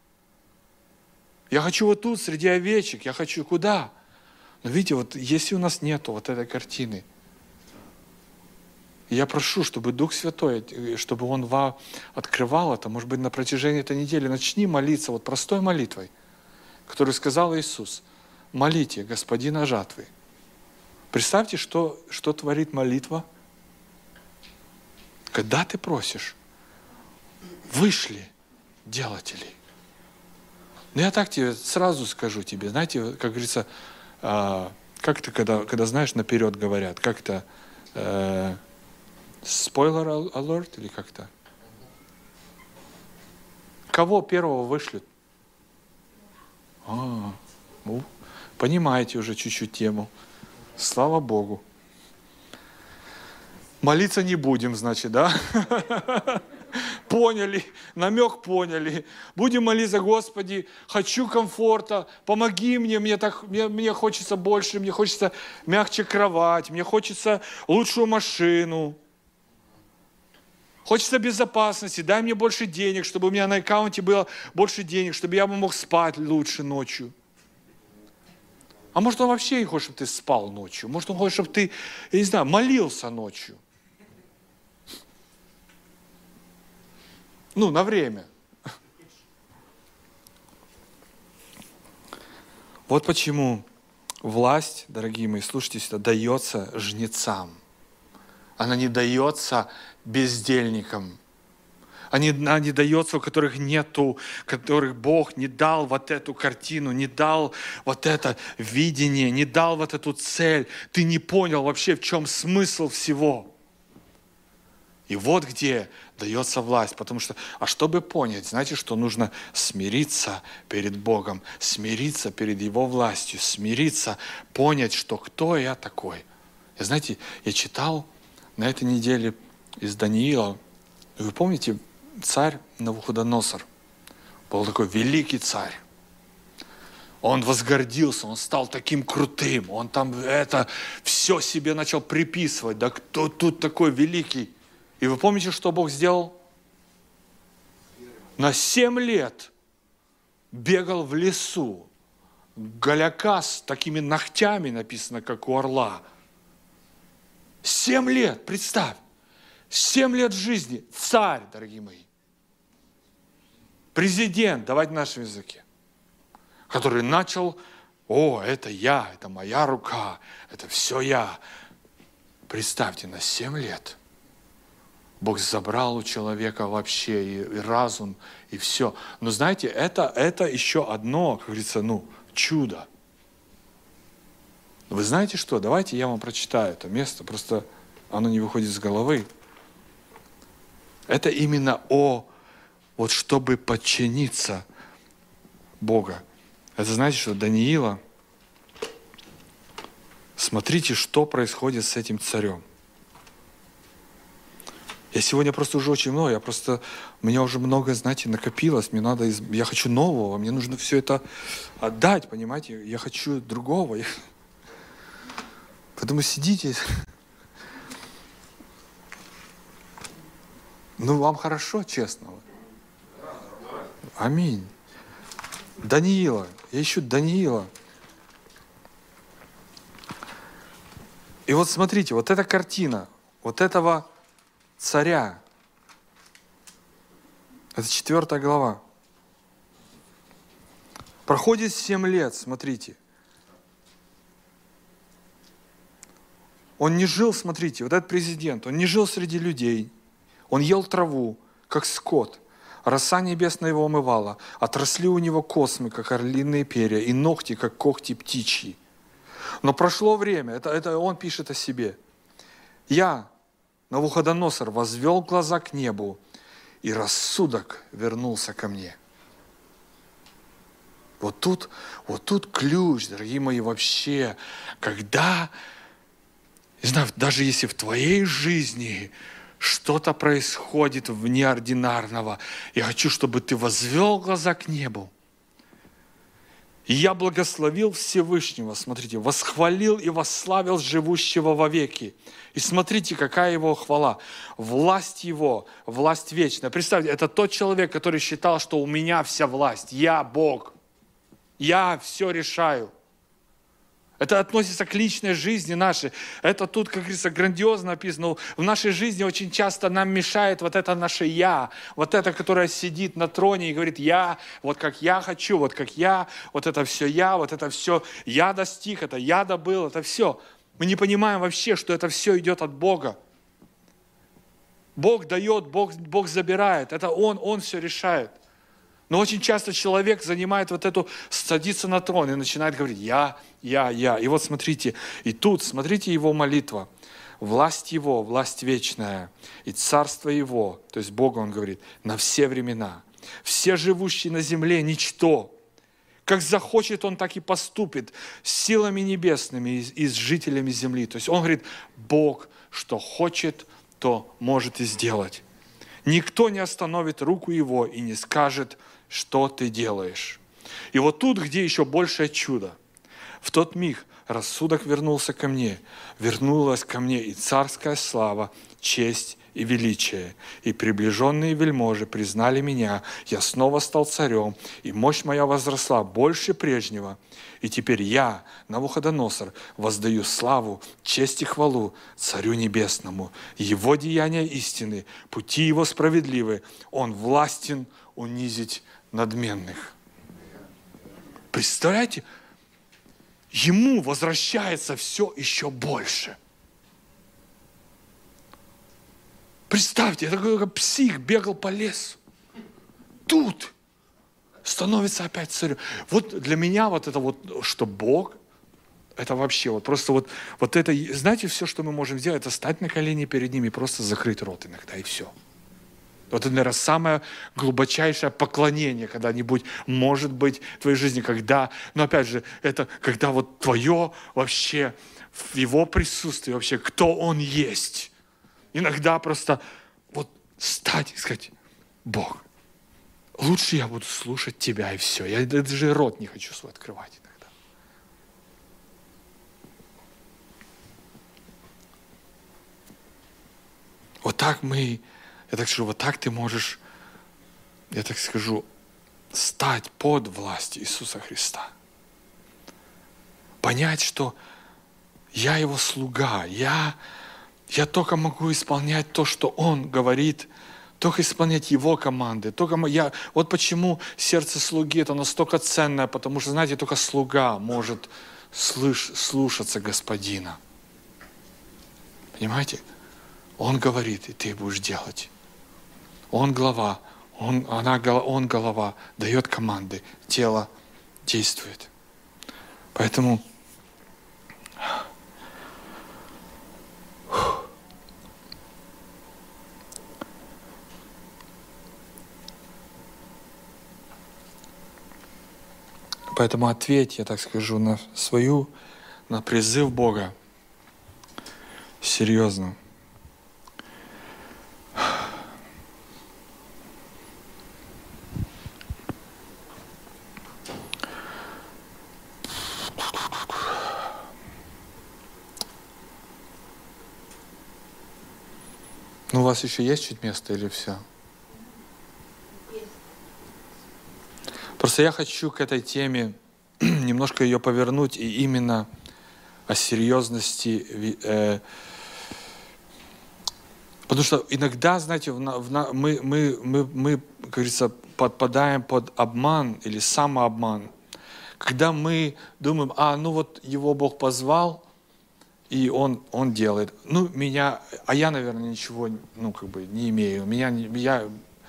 Я хочу вот тут, среди овечек, я хочу куда? Но видите, вот если у нас нету вот этой картины, И я прошу, чтобы Дух Святой, чтобы Он вам открывал это, может быть, на протяжении этой недели. Начни молиться вот простой молитвой, которую сказал Иисус. Молите Господина жатвы. Представьте, что, что творит молитва. Когда ты просишь, вышли делателей. Но я так тебе сразу скажу тебе, знаете, как говорится, э, как ты, когда, когда знаешь, наперед говорят, как это, э, spoiler alert или как-то? Кого первого вышлют? А, ну, понимаете уже чуть-чуть тему. Слава Богу. Молиться не будем, значит, да? Поняли, намек поняли. Будем молиться, Господи, хочу комфорта, помоги мне, мне, так, мне, мне хочется больше, мне хочется мягче кровать, мне хочется лучшую машину, хочется безопасности, дай мне больше денег, чтобы у меня на аккаунте было больше денег, чтобы я мог спать лучше ночью. А может, он вообще не хочет, чтобы ты спал ночью, может, он хочет, чтобы ты, я не знаю, молился ночью. Ну, на время. Вот почему власть, дорогие мои, слушайте сюда, дается жнецам. Она не дается бездельникам. Она не дается, у которых нету, которых Бог не дал вот эту картину, не дал вот это видение, не дал вот эту цель. Ты не понял вообще, в чем смысл всего. И вот где дается власть, потому что, а чтобы понять, знаете, что нужно смириться перед Богом, смириться перед Его властью, смириться, понять, что кто я такой. И знаете, я читал на этой неделе из Даниила, вы помните, царь Навуходоносор был такой великий царь. Он возгордился, он стал таким крутым, он там это все себе начал приписывать, да кто тут такой великий? И вы помните, что Бог сделал? На семь лет бегал в лесу, голяка с такими ногтями, написано, как у орла. Семь лет, представь, семь лет жизни, царь, дорогие мои. Президент, давайте в нашем языке, который начал, о, это я, это моя рука, это все я. Представьте, на семь лет Бог забрал у человека вообще и, и разум, и все. Но знаете, это, это еще одно, как говорится, ну, чудо. Вы знаете что? Давайте я вам прочитаю это место, просто оно не выходит с головы. Это именно о, вот чтобы подчиниться Бога. Это знаете, что Даниила, смотрите, что происходит с этим царем. Я сегодня просто уже очень много, я просто, у меня уже много, знаете, накопилось, мне надо, я хочу нового, мне нужно все это отдать, понимаете, я хочу другого. Поэтому сидите. Ну, вам хорошо, честно. Аминь. Даниила, я ищу Даниила. И вот смотрите, вот эта картина, вот этого царя. Это четвертая глава. Проходит семь лет, смотрите. Он не жил, смотрите, вот этот президент, он не жил среди людей. Он ел траву, как скот. Роса небесная его омывала. Отросли у него космы, как орлиные перья, и ногти, как когти птичьи. Но прошло время, это, это он пишет о себе. Я, Навуходоносор, возвел глаза к небу, и рассудок вернулся ко мне. Вот тут, вот тут ключ, дорогие мои, вообще, когда, не знаю, даже если в твоей жизни что-то происходит в неординарного, я хочу, чтобы ты возвел глаза к небу. И я благословил Всевышнего, смотрите, восхвалил и восславил живущего вовеки. И смотрите, какая его хвала. Власть его, власть вечная. Представьте, это тот человек, который считал, что у меня вся власть. Я Бог. Я все решаю. Это относится к личной жизни нашей. Это тут, как говорится, грандиозно написано. В нашей жизни очень часто нам мешает вот это наше «я», вот это, которое сидит на троне и говорит «я», вот как я хочу, вот как я, вот это все я, вот это все я достиг, это я добыл, это все. Мы не понимаем вообще, что это все идет от Бога. Бог дает, Бог, Бог забирает. Это Он, Он все решает. Но очень часто человек занимает вот эту, садится на трон и начинает говорить «я, я, я». И вот смотрите, и тут, смотрите его молитва. Власть Его, власть вечная, и царство Его, то есть Бога Он говорит, на все времена. Все живущие на земле – ничто. Как захочет Он, так и поступит с силами небесными и, и с жителями земли. То есть Он говорит, Бог, что хочет, то может и сделать. Никто не остановит руку Его и не скажет, что ты делаешь. И вот тут, где еще большее чудо. В тот миг рассудок вернулся ко мне, вернулась ко мне и царская слава, честь и величие. И приближенные вельможи признали меня, я снова стал царем, и мощь моя возросла больше прежнего. И теперь я, Навуходоносор, воздаю славу, честь и хвалу Царю Небесному. Его деяния истины, пути Его справедливы. Он властен унизить надменных. Представляете? Ему возвращается все еще больше. Представьте, это как псих бегал по лесу. Тут становится опять царем. Вот для меня вот это вот, что Бог, это вообще вот просто вот, вот это, знаете, все, что мы можем сделать, это стать на колени перед Ним и просто закрыть рот иногда, и все. Вот это, наверное, самое глубочайшее поклонение когда-нибудь может быть в твоей жизни, когда, но опять же, это когда вот твое вообще, в Его присутствии вообще, кто Он есть. Иногда просто вот стать и сказать, Бог, лучше я буду слушать Тебя и все. Я даже рот не хочу свой открывать иногда. Вот так мы, я так скажу, вот так ты можешь, я так скажу, стать под властью Иисуса Христа. Понять, что я Его слуга, я, я только могу исполнять то, что Он говорит, только исполнять Его команды. Только я, вот почему сердце слуги это настолько ценное, потому что, знаете, только слуга может слыш, слушаться Господина. Понимаете? Он говорит, и ты будешь делать. Он глава, он, она, он голова, дает команды, тело действует. Поэтому Поэтому ответь, я так скажу, на свою, на призыв Бога. Серьезно. Ну, у вас еще есть чуть место или все? Просто я хочу к этой теме немножко ее повернуть, и именно о серьезности. Э, потому что иногда, знаете, в, в, мы, мы, мы, мы, как говорится, подпадаем под обман или самообман. Когда мы думаем, а, ну вот его Бог позвал, и он, он делает. Ну, меня, а я, наверное, ничего, ну, как бы, не имею. Меня, я,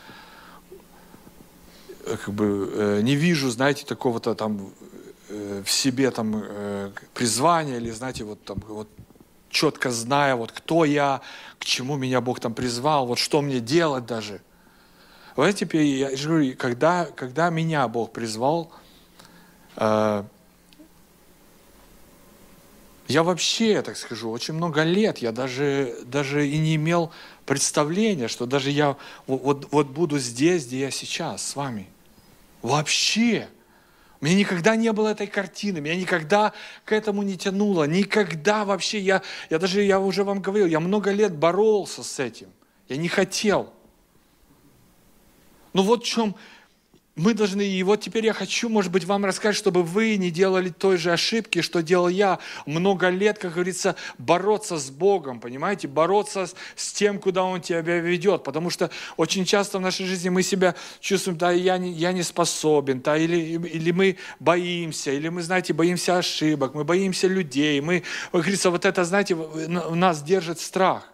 как бы, не вижу, знаете, такого-то там в себе там призвания, или, знаете, вот там, вот четко зная, вот кто я, к чему меня Бог там призвал, вот что мне делать даже. Вот теперь, я же говорю, когда, когда меня Бог призвал, я вообще, так скажу, очень много лет, я даже, даже и не имел представления, что даже я вот, вот, вот буду здесь, где я сейчас, с вами. Вообще. У меня никогда не было этой картины, меня никогда к этому не тянуло, никогда вообще. Я, я даже, я уже вам говорил, я много лет боролся с этим, я не хотел. Ну вот в чем, мы должны, и вот теперь я хочу, может быть, вам рассказать, чтобы вы не делали той же ошибки, что делал я много лет, как говорится, бороться с Богом, понимаете, бороться с, с тем, куда Он тебя ведет, потому что очень часто в нашей жизни мы себя чувствуем, да, я не, я не способен, да, или, или мы боимся, или мы, знаете, боимся ошибок, мы боимся людей, мы, как говорится, вот это, знаете, в нас держит страх.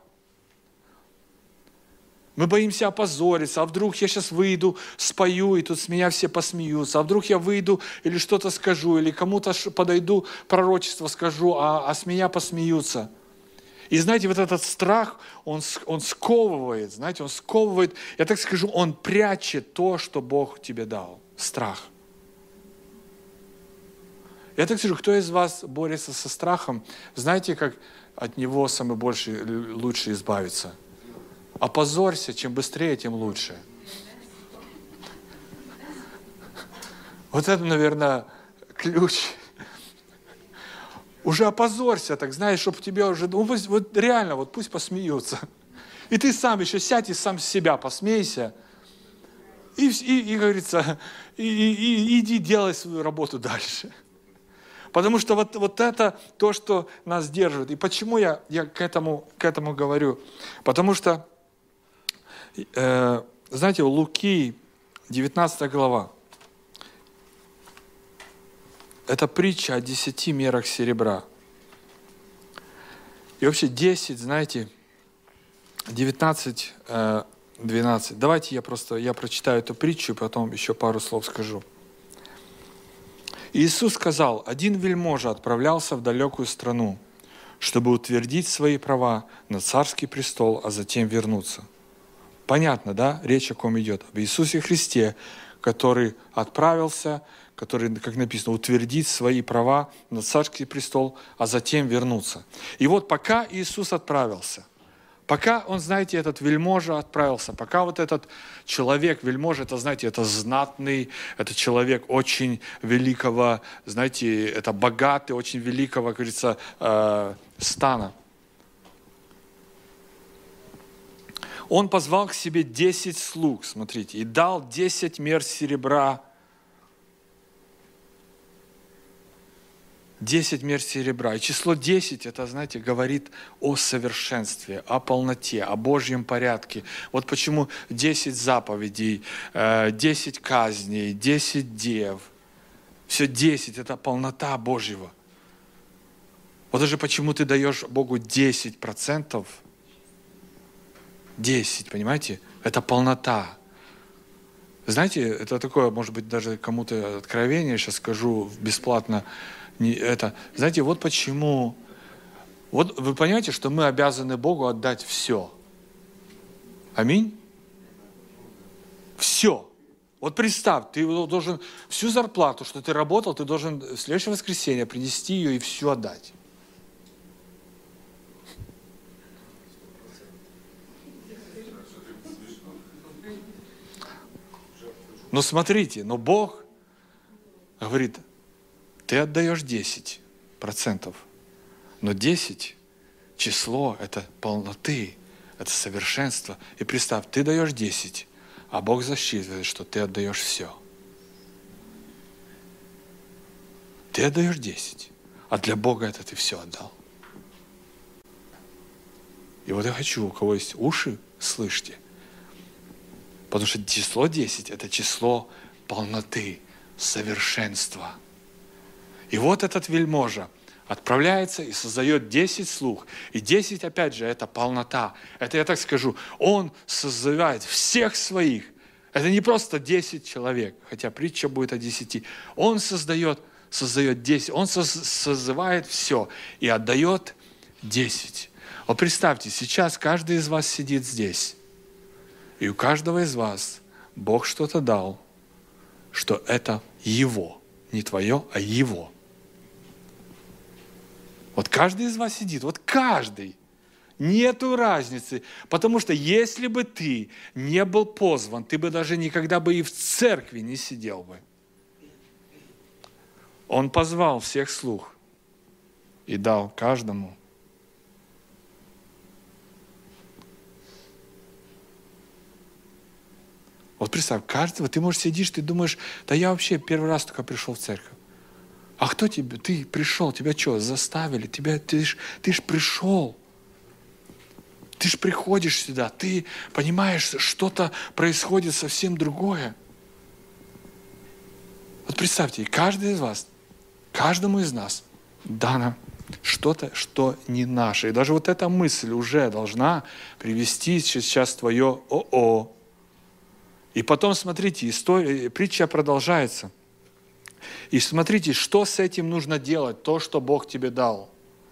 Мы боимся опозориться, а вдруг я сейчас выйду, спою, и тут с меня все посмеются, а вдруг я выйду или что-то скажу, или кому-то подойду, пророчество скажу, а, а с меня посмеются. И знаете, вот этот страх, он, он сковывает, знаете, он сковывает, я так скажу, он прячет то, что Бог тебе дал, страх. Я так скажу, кто из вас борется со страхом, знаете, как от него самый больше, лучше избавиться? Опозорься, чем быстрее, тем лучше. Вот это, наверное, ключ. Уже опозорься, так знаешь, чтобы тебе уже... Ну, вот реально, вот пусть посмеются. И ты сам еще сядь и сам с себя посмейся. И, и, и говорится, и, и, и иди делай свою работу дальше. Потому что вот, вот это то, что нас держит. И почему я, я к, этому, к этому говорю? Потому что знаете, у Луки, девятнадцатая глава, это притча о десяти мерах серебра. И вообще десять, знаете, девятнадцать, двенадцать. Давайте я просто, я прочитаю эту притчу, и потом еще пару слов скажу. Иисус сказал, один вельможа отправлялся в далекую страну, чтобы утвердить свои права на царский престол, а затем вернуться. Понятно, да? Речь о ком идет? Об Иисусе Христе, который отправился, который, как написано, утвердить свои права на царский престол, а затем вернуться. И вот пока Иисус отправился, пока он, знаете, этот вельможа отправился, пока вот этот человек, вельможа, это, знаете, это знатный, это человек очень великого, знаете, это богатый, очень великого, как говорится, э, стана. Он позвал к себе десять слуг, смотрите, и дал десять мер серебра. Десять мер серебра. И число десять, это, знаете, говорит о совершенстве, о полноте, о Божьем порядке. Вот почему десять заповедей, десять казней, десять дев. Все десять, это полнота Божьего. Вот даже почему ты даешь Богу десять процентов, десять, понимаете? Это полнота. Знаете, это такое, может быть, даже кому-то откровение, сейчас скажу бесплатно. Не, это, знаете, вот почему... Вот вы понимаете, что мы обязаны Богу отдать все. Аминь? Все. Вот представь, ты должен всю зарплату, что ты работал, ты должен в следующее воскресенье принести ее и все отдать. Но смотрите, но Бог говорит, ты отдаешь десять процентов, но десять число – это полноты, это совершенство. И представь, ты даешь десять, а Бог засчитывает, что ты отдаешь все. Ты отдаешь десять, а для Бога это ты все отдал. И вот я хочу, у кого есть уши, слышьте. Потому что число десять – это число полноты, совершенства. И вот этот вельможа отправляется и создает десять слуг. И десять, опять же, это полнота. Это, я так скажу, он созывает всех своих. Это не просто десять человек, хотя притча будет о десяти. Он создает, создает десять, он созывает все и отдает десять. Вот представьте, сейчас каждый из вас сидит здесь. И у каждого из вас Бог что-то дал, что это Его. Не твое, а Его. Вот каждый из вас сидит, вот каждый. Нету разницы. Потому что если бы ты не был позван, ты бы даже никогда бы и в церкви не сидел бы. Он позвал всех слуг и дал каждому. Вот Вот представь, каждого, ты, может, сидишь, ты думаешь, да я вообще первый раз только пришел в церковь. А кто тебе? Ты пришел, тебя что, заставили? Тебя, ты ж, ты ж пришел. Ты ж приходишь сюда, ты понимаешь, что-то происходит совсем другое. Вот представьте, каждый из вас, каждому из нас дано что-то, что не наше. И даже вот эта мысль уже должна привести сейчас твое «о-о». И потом, смотрите, история, притча продолжается. И смотрите, что с этим нужно делать, то, что Бог тебе дал.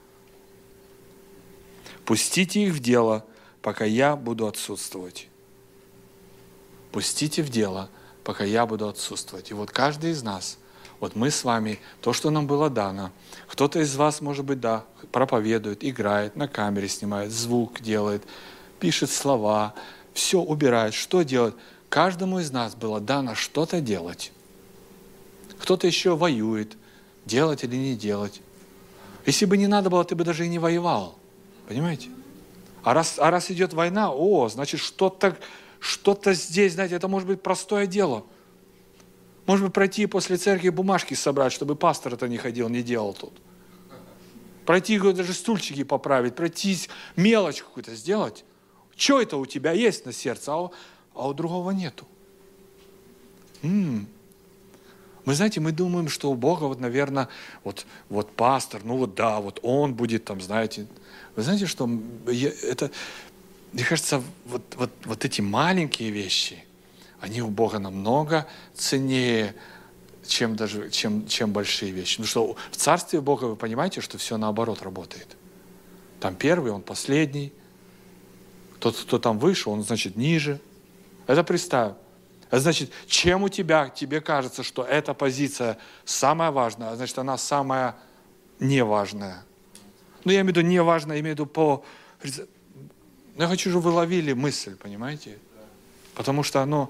Пустите их в дело, пока я буду отсутствовать. Пустите в дело, пока я буду отсутствовать. И вот каждый из нас, вот мы с вами, то, что нам было дано, кто-то из вас, может быть, да, проповедует, играет, на камере снимает, звук делает, пишет слова, все убирает. Что делать? Каждому из нас было дано что-то делать. Кто-то еще воюет, делать или не делать. Если бы не надо было, ты бы даже и не воевал. Понимаете? А раз, а раз идет война, о, значит, что-то, что-то здесь, знаете, это может быть простое дело. Может быть, пройти после церкви бумажки собрать, чтобы пастор это не ходил, не делал тут. Пройти даже стульчики поправить, пройтись, мелочь какую-то сделать. Что это у тебя есть на сердце, а у, а у другого нету? М-м. Мы, знаете, мы думаем, что у Бога, вот, наверное, вот, вот пастор, ну вот да, вот он будет там, знаете. Вы знаете, что я, это, мне кажется, вот, вот, вот эти маленькие вещи, они у Бога намного ценнее, чем, даже, чем, чем большие вещи. Ну что, в Царстве Бога вы понимаете, что все наоборот работает. Там первый, он последний. Тот, кто там выше, он, значит, ниже. Это представь. Значит, чем у тебя, тебе кажется, что эта позиция самая важная, а значит, она самая неважная. Ну, я имею в виду неважная, я имею в виду по... Я хочу, чтобы вы ловили мысль, понимаете? Потому что оно...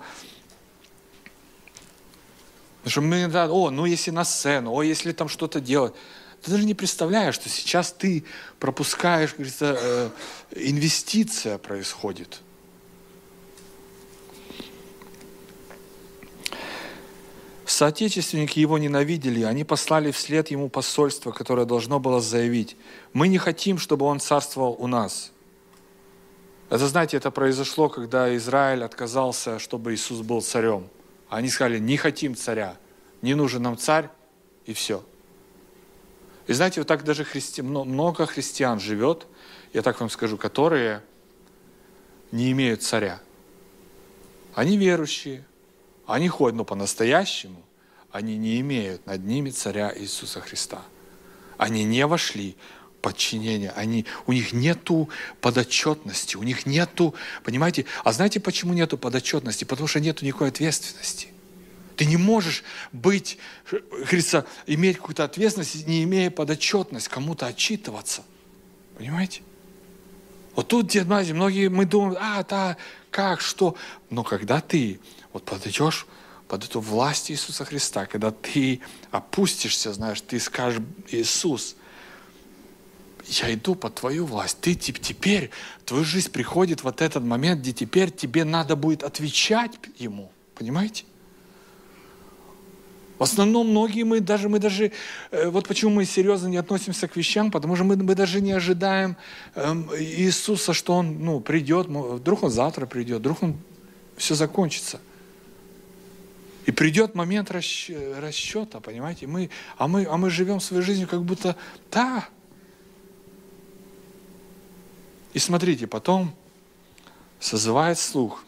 Потому что мы, да, о, ну, если на сцену, о, если там что-то делать. Ты даже не представляешь, что сейчас ты пропускаешь, говорится, э, инвестиция происходит. Соотечественники его ненавидели, они послали вслед ему посольство, которое должно было заявить: мы не хотим, чтобы он царствовал у нас. Это, знаете, это произошло, когда Израиль отказался, чтобы Иисус был царем. Они сказали: не хотим царя, не нужен нам царь, и все. И знаете, вот так даже христи... много христиан живет, я так вам скажу, которые не имеют царя. Они верующие, они ходят, но по-настоящему они не имеют над ними царя Иисуса Христа. Они не вошли в подчинение, они, у них нету подотчетности, у них нету, понимаете, а знаете, почему нету подотчетности? Потому что нету никакой ответственности. Ты не можешь быть, говорится, иметь какую-то ответственность, не имея подотчетность, кому-то отчитываться. Понимаете? Вот тут, знаете, многие мы думаем, а, да, как, что? Но когда ты вот подойдешь под эту власть Иисуса Христа, когда ты опустишься, знаешь, ты скажешь: Иисус, я иду под Твою власть. Ты теперь, в твою жизнь приходит вот этот момент, где теперь тебе надо будет отвечать Ему. Понимаете? В основном многие мы даже, мы даже, вот почему мы серьезно не относимся к вещам, потому что мы, мы даже не ожидаем эм, Иисуса, что Он ну, придет, вдруг Он завтра придет, вдруг Он все закончится. И придет момент расчета, понимаете? Мы, а, мы, а мы живем своей жизнью как будто, да. И смотрите, потом созывает слух.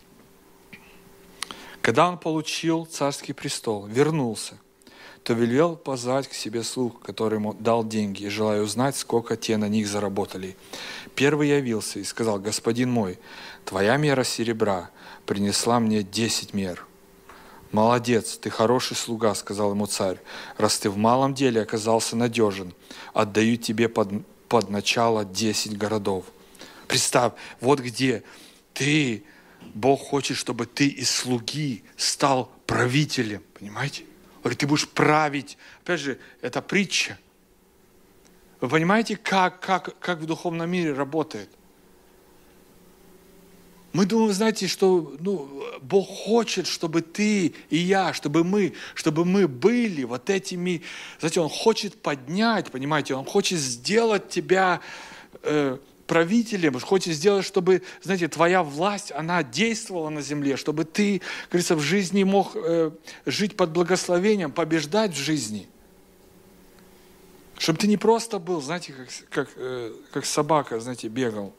Когда он получил царский престол, вернулся, то велел позвать к себе слуг, который ему дал деньги, желая узнать, сколько те на них заработали. Первый явился и сказал: господин мой, твоя мера серебра принесла мне десять мер. Молодец, ты хороший слуга, сказал ему царь, раз ты в малом деле оказался надежен, отдаю тебе под, под начало десять городов. Представь, вот где ты, Бог хочет, чтобы ты из слуги стал правителем, понимаете? Говорит, ты будешь править. Опять же, это притча. Вы понимаете, как, как, как в духовном мире работает? Мы думаем, знаете, что ну, Бог хочет, чтобы ты и я, чтобы мы, чтобы мы были вот этими, знаете, Он хочет поднять, понимаете, Он хочет сделать тебя э, правителем, Он хочет сделать, чтобы, знаете, твоя власть, она действовала на земле, чтобы ты, как говорится, в жизни мог э, жить под благословением, побеждать в жизни. Чтобы ты не просто был, знаете, как, как, э, как собака, знаете, бегал.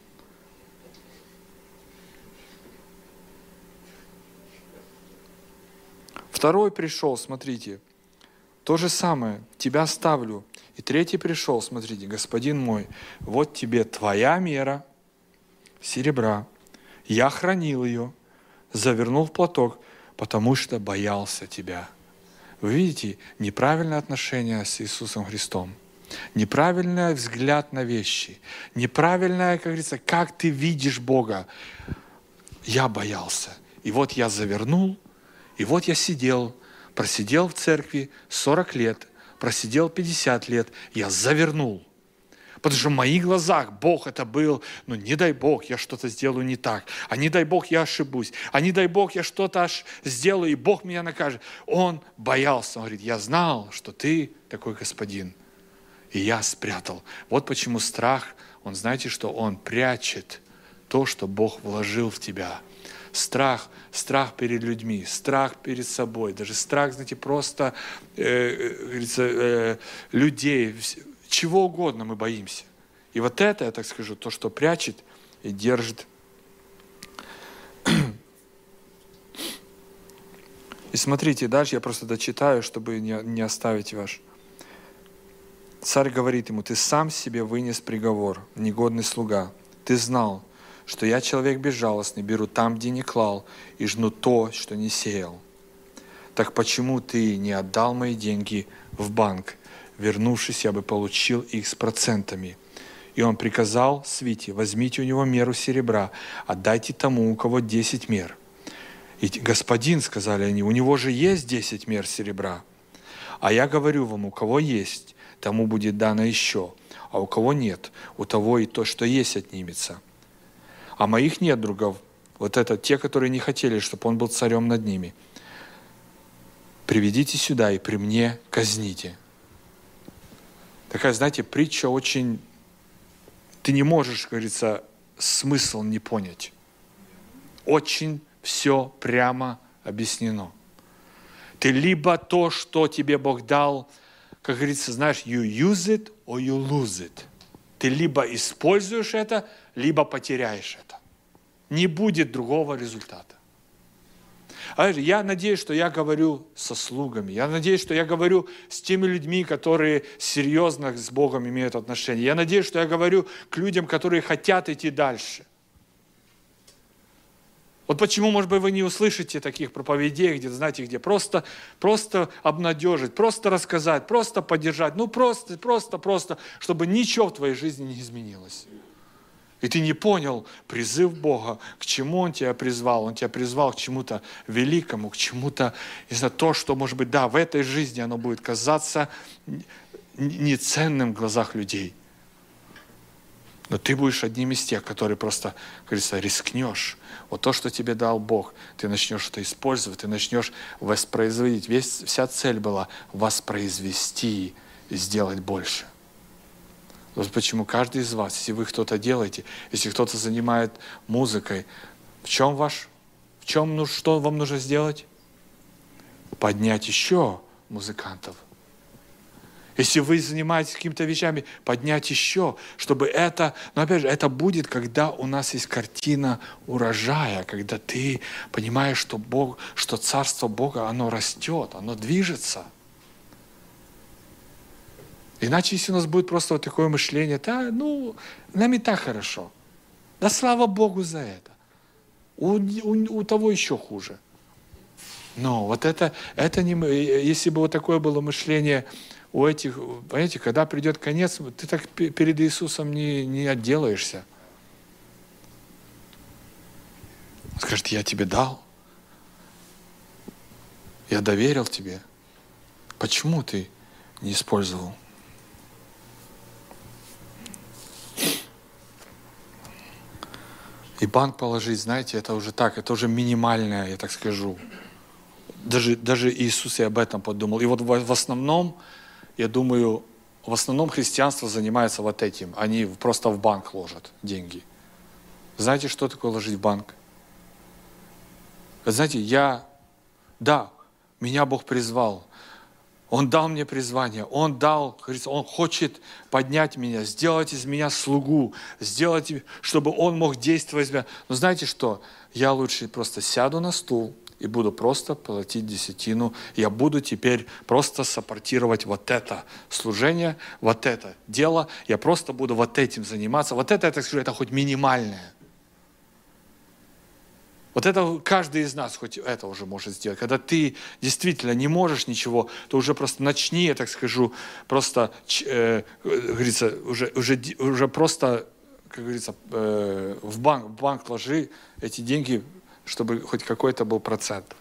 Второй пришел, смотрите, то же самое, тебя ставлю. И третий пришел, смотрите, господин мой, вот тебе твоя мера серебра. Я хранил ее, завернул в платок, потому что боялся тебя. Вы видите, неправильное отношение с Иисусом Христом, неправильный взгляд на вещи, неправильное, как говорится, как ты видишь Бога. Я боялся. И вот я завернул, и вот я сидел, просидел в церкви сорок лет, просидел пятьдесят лет, я завернул. Потому что в моих глазах Бог это был, ну не дай Бог, я что-то сделаю не так, а не дай Бог, я ошибусь, а не дай Бог, я что-то аж сделаю, и Бог меня накажет. Он боялся, он говорит, я знал, что ты такой господин, и я спрятал. Вот почему страх, он, знаете, что он прячет то, что Бог вложил в тебя. Страх, страх перед людьми, страх перед собой, даже страх, знаете, просто э, говорится, э, людей, чего угодно мы боимся. И вот это, я так скажу, то, что прячет и держит. И смотрите, дальше я просто дочитаю, чтобы не, не оставить ваш. Царь говорит ему, ты сам себе вынес приговор, негодный слуга. Ты знал, что я человек безжалостный, беру там, где не клал, и жну то, что не сеял. Так почему ты не отдал мои деньги в банк? Вернувшись, я бы получил их с процентами. И он приказал свите, возьмите у него меру серебра, отдайте тому, у кого десять мер. И господин, сказали они, у него же есть десять мер серебра. А я говорю вам, у кого есть, тому будет дано еще, а у кого нет, у того и то, что есть, отнимется. А моих недругов, вот это те, которые не хотели, чтобы он был царем над ними, приведите сюда и при мне казните. Такая, знаете, притча очень... Ты не можешь, как говорится, смысл не понять. Очень все прямо объяснено. Ты либо то, что тебе Бог дал, как говорится, знаешь, you use it or you lose it. Ты либо используешь это, либо потеряешь это. Не будет другого результата. А я надеюсь, что я говорю со слугами. Я надеюсь, что я говорю с теми людьми, которые серьезно с Богом имеют отношения. Я надеюсь, что я говорю к людям, которые хотят идти дальше. Вот почему, может быть, вы не услышите таких проповедей, где, знаете, где просто, просто обнадежить, просто рассказать, просто поддержать, ну просто, просто, просто, чтобы ничего в твоей жизни не изменилось. И ты не понял призыв Бога, к чему Он тебя призвал. Он тебя призвал к чему-то великому, к чему-то, не знаю, то, что, может быть, да, в этой жизни оно будет казаться неценным в глазах людей. Но ты будешь одним из тех, которые просто, как говорится, рискнешь. Вот то, что тебе дал Бог, ты начнешь это использовать, ты начнешь воспроизводить. Весь, вся цель была воспроизвести и сделать больше. Вот почему каждый из вас, если вы кто-то делаете, если кто-то занимает музыкой, в чем ваш, в чем, ну, что вам нужно сделать? Поднять еще музыкантов. Если вы занимаетесь какими-то вещами, поднять еще, чтобы это, но опять же, это будет, когда у нас есть картина урожая, когда ты понимаешь, что Бог, что Царство Бога, оно растет, оно движется. Иначе, если у нас будет просто вот такое мышление, да, ну, нам и так хорошо. Да слава Богу за это. У, у, у того еще хуже. Но вот это, это не мы. Если бы вот такое было мышление у этих, понимаете, когда придет конец, ты так перед Иисусом не, не отделаешься. Он скажет, я тебе дал. Я доверил тебе. Почему ты не использовал? И банк положить, знаете, это уже так, это уже минимальное, я так скажу. Даже, даже Иисус и об этом подумал. И вот в, в основном, я думаю, в основном христианство занимается вот этим. Они просто в банк ложат деньги. Знаете, что такое ложить в банк? Знаете, я, да, меня Бог призвал. Он дал мне призвание, Он дал, Он хочет поднять меня, сделать из меня слугу, сделать, чтобы Он мог действовать. Но знаете что? Я лучше просто сяду на стул и буду просто платить десятину. Я буду теперь просто саппортировать вот это служение, вот это дело. Я просто буду вот этим заниматься. Вот это, я так скажу, это хоть минимальное. Вот это каждый из нас хоть это уже может сделать. Когда ты действительно не можешь ничего, то уже просто начни, я так скажу, просто, э, говорится, уже, уже, уже просто, как говорится, э, в банк, в банк ложи эти деньги, чтобы хоть какой-то был процент.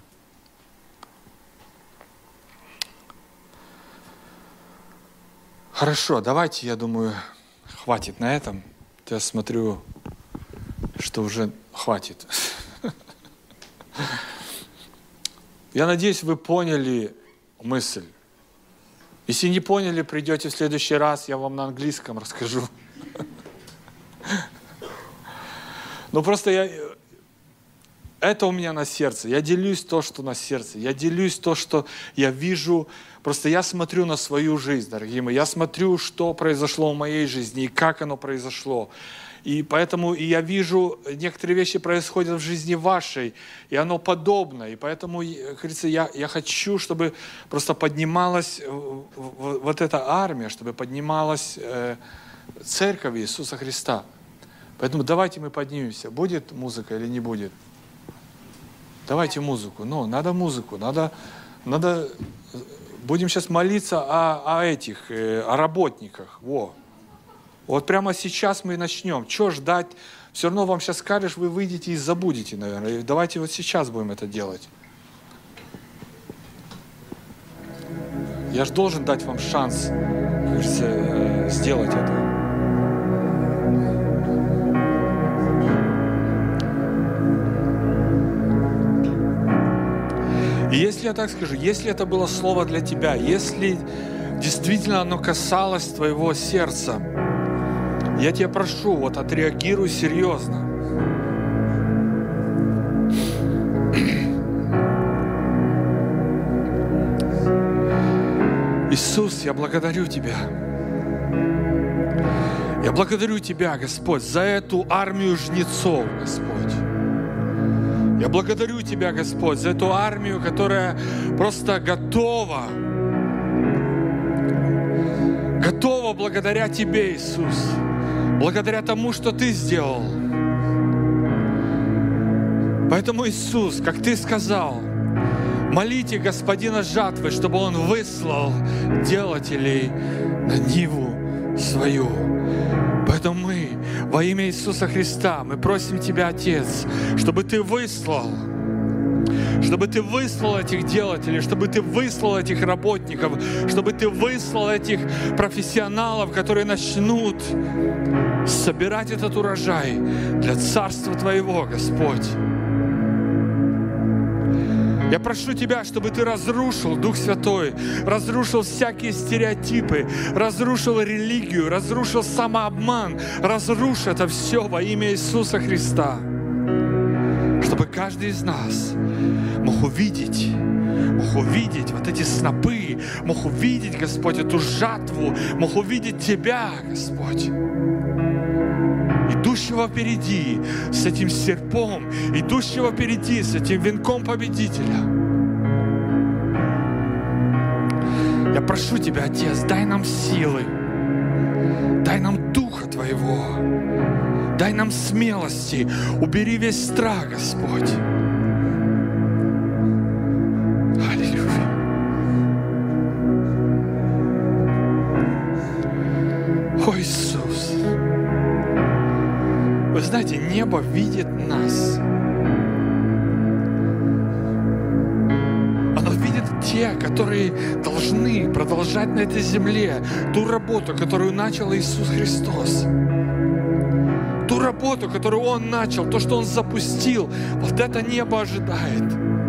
Хорошо, давайте, я думаю, хватит на этом. Я смотрю, что уже хватит. Я надеюсь, вы поняли мысль. Если не поняли, придете в следующий раз, я вам на английском расскажу. Но просто я... Это у меня на сердце. Я делюсь то, что на сердце. Я делюсь то, что я вижу. Просто я смотрю на свою жизнь, дорогие мои. Я смотрю, что произошло в моей жизни и как оно произошло. И поэтому и я вижу, некоторые вещи происходят в жизни вашей, и оно подобно. И поэтому, говорится, я, я хочу, чтобы просто поднималась вот эта армия, чтобы поднималась э, церковь Иисуса Христа. Поэтому давайте мы поднимемся. Будет музыка или не будет? Давайте музыку. Ну, надо музыку, надо... надо... Будем сейчас молиться о, о этих, э, о работниках. Во. Вот прямо сейчас мы начнем. Чего ждать? Все равно вам сейчас скажешь, вы выйдете и забудете, наверное. И давайте вот сейчас будем это делать. Я же должен дать вам шанс, кажется, сделать это. И если я так скажу, если это было слово для тебя, если действительно оно касалось твоего сердца, я тебя прошу, вот отреагируй серьезно. Иисус, я благодарю Тебя. Я благодарю Тебя, Господь, за эту армию жнецов, Господь. Я благодарю Тебя, Господь, за эту армию, которая просто готова, готова благодаря Тебе, Иисус. Благодаря тому, что Ты сделал. Поэтому, Иисус, как Ты сказал, молите Господина жатвы, чтобы Он выслал делателей на ниву свою. Поэтому мы во имя Иисуса Христа, мы просим Тебя, Отец, чтобы Ты выслал, чтобы Ты выслал этих делателей, чтобы Ты выслал этих работников, чтобы Ты выслал этих профессионалов, которые начнут собирать этот урожай для Царства Твоего, Господь. Я прошу Тебя, чтобы Ты разрушил, Дух Святой, разрушил всякие стереотипы, разрушил религию, разрушил самообман, разрушил это все во имя Иисуса Христа. Чтобы каждый из нас мог увидеть, мог увидеть вот эти снопы, мог увидеть, Господь, эту жатву, мог увидеть Тебя, Господь, идущего впереди с этим серпом, идущего впереди с этим венком победителя. Я прошу Тебя, Отец, дай нам силы, дай нам Духа Твоего, дай нам смелости, убери весь страх, Господь. Аллилуйя. О, Иисус. Вы знаете, небо видит нас. Оно видит те, которые должны продолжать на этой земле ту работу, которую начал Иисус Христос. Ту работу, которую Он начал, то, что Он запустил, вот это небо ожидает.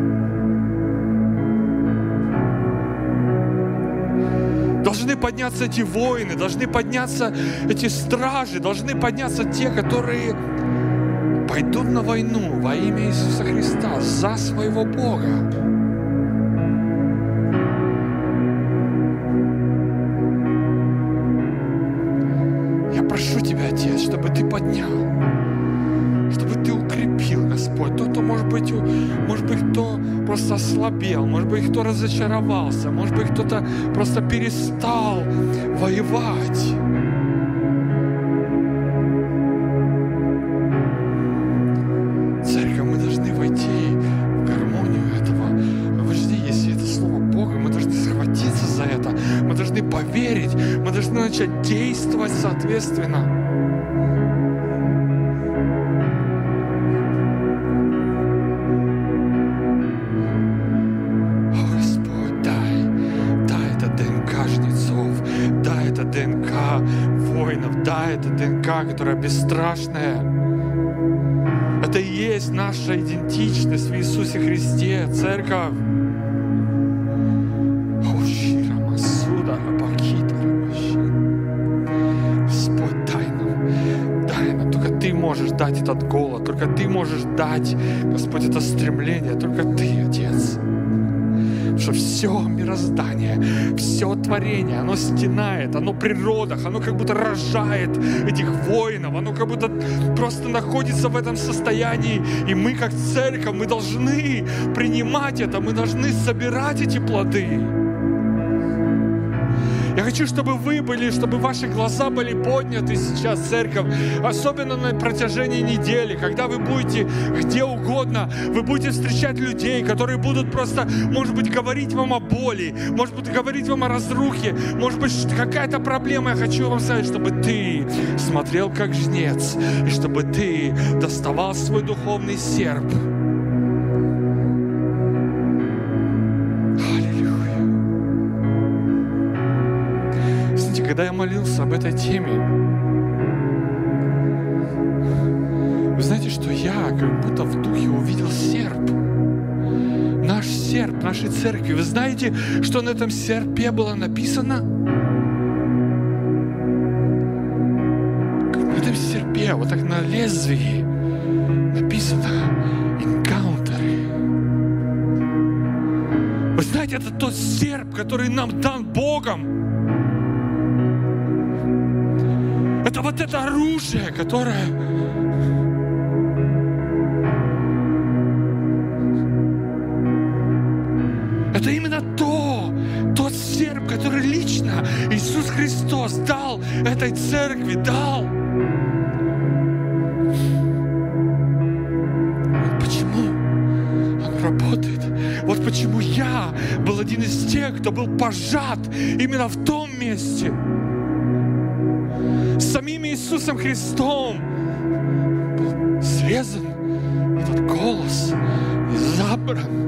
Должны подняться эти воины, должны подняться эти стражи, должны подняться те, которые пойдут на войну во имя Иисуса Христа за своего Бога. Я прошу Тебя, Отец, чтобы Ты поднял, чтобы Ты укрепил, Господь. Тот, кто, может быть, может быть, кто просто ослабел, может быть, кто разочаровался, может быть, кто-то просто перестал воевать. Церковь, мы должны войти в гармонию этого. Подожди, если это Слово Бога, мы должны схватиться за это, мы должны поверить, мы должны начать действовать соответственно. Это ДНК, которая бесстрашная. Это и есть наша идентичность в Иисусе Христе, церковь. Господь, дай нам, дай нам. Только Ты можешь дать этот голод, только Ты можешь дать, Господь, это стремление, только Ты, Отец. Что все мироздание, все творение, оно стенает, оно при родах, оно как будто рожает этих воинов, оно как будто просто находится в этом состоянии. И мы, как церковь, мы должны принимать это, мы должны собирать эти плоды. Я хочу, чтобы вы были, чтобы ваши глаза были подняты сейчас, церковь, особенно на протяжении недели, когда вы будете где угодно, вы будете встречать людей, которые будут просто, может быть, говорить вам о боли, может быть, говорить вам о разрухе, может быть, какая-то проблема. Я хочу вам сказать, чтобы ты смотрел как жнец, и чтобы ты доставал свой духовный серп. Когда я молился об этой теме, вы знаете, что я как будто в духе увидел серп. Наш серп, нашей церкви. Вы знаете, что на этом серпе было написано? На этом серпе, вот так на лезвии написано «Encounter». Вы знаете, это тот серп, который нам дан Богом. Это вот это оружие, которое это именно то, тот серп, который лично Иисус Христос дал этой церкви, дал. Вот почему он работает. Вот почему я был один из тех, кто был пожат именно в том месте. Самим Иисусом Христом был срезан этот голос и забран.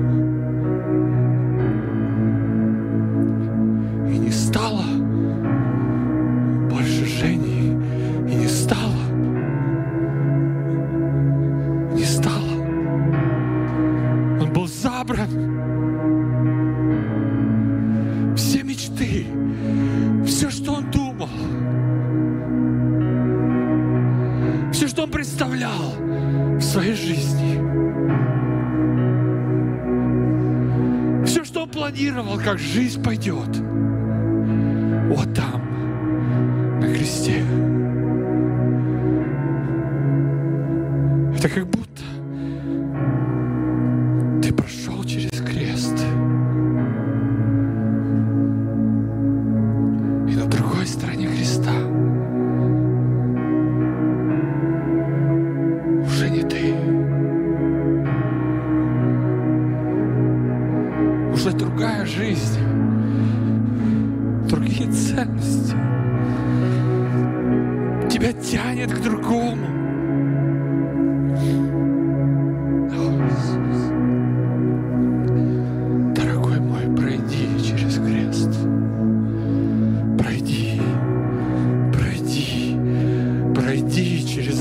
И не стало больше Жени, и не стало, не стало. Он был забран. Все мечты, все, что он думал, все, что он представлял в своей жизни, все, что он планировал, как жизнь пойдет, вот там, на кресте. Это как будто ты прошел через крест, и на другой стороне креста уже не ты. Уже другая жизнь, другие ценности. Тебя тянет к другому. О, Иисус. Дорогой мой, пройди через крест. Пройди, пройди, пройди через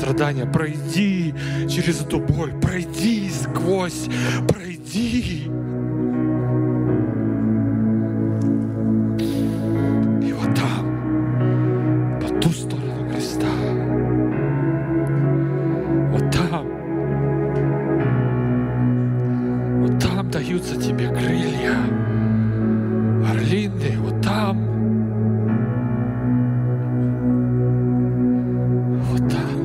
страдания. Пройди через эту боль, пройди сквозь, пройди. И вот там, по ту сторону креста, вот там, вот там даются тебе крылья орлиные, вот там, вот там.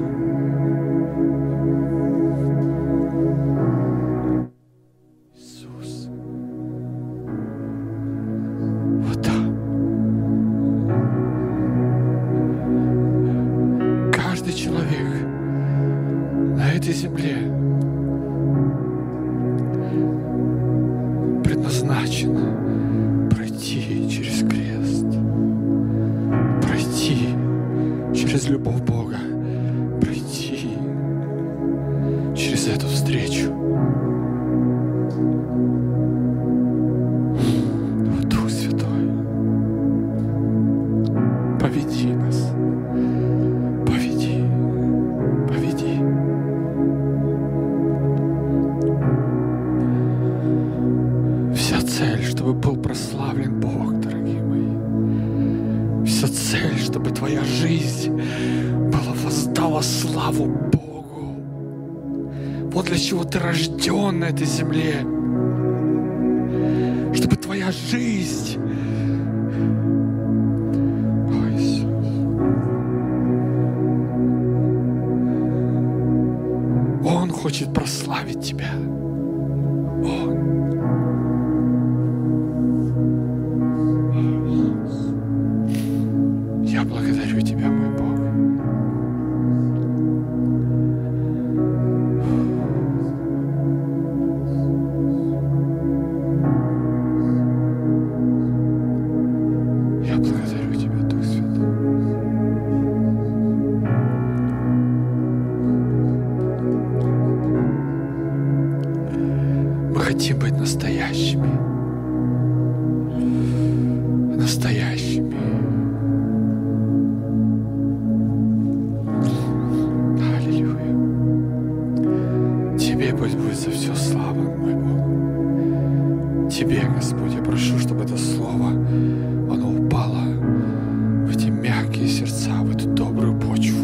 Иисус, вот там. Каждый человек на этой земле предназначен пройти через крест, пройти через любовь Бога, пройти через эту встречу. О, Дух Святой, поведи нас, поведи, поведи. Вся цель, чтобы был прославлен Бог, дорогие мои. Вся цель, чтобы твоя жизнь была воздала славу Богу. Вот для чего ты рожден на этой земле. Чтобы твоя жизнь... О, Иисус. Он хочет прославить тебя. Он. Я благодарю Тебя, мой Бог. Я благодарю Тебя, Дух Святой. Мы хотим быть настоящими. Настоящими. Пусть будет за все слава, мой Бог. Тебе, Господь, я прошу, чтобы это слово, оно упало в эти мягкие сердца, в эту добрую почву.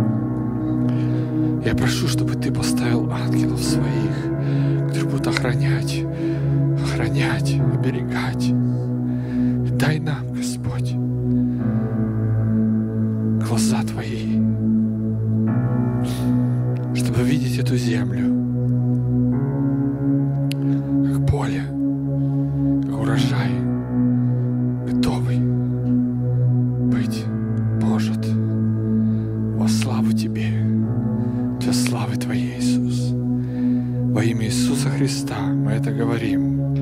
Я прошу, чтобы Ты поставил ангелов своих, которые будут охранять, охранять, оберегать. И дай нам, Господь, глаза Твои, чтобы видеть эту землю, поле, как урожай, готовый быть может во славу Тебе, для славы Твоей, Иисус. Во имя Иисуса Христа мы это говорим.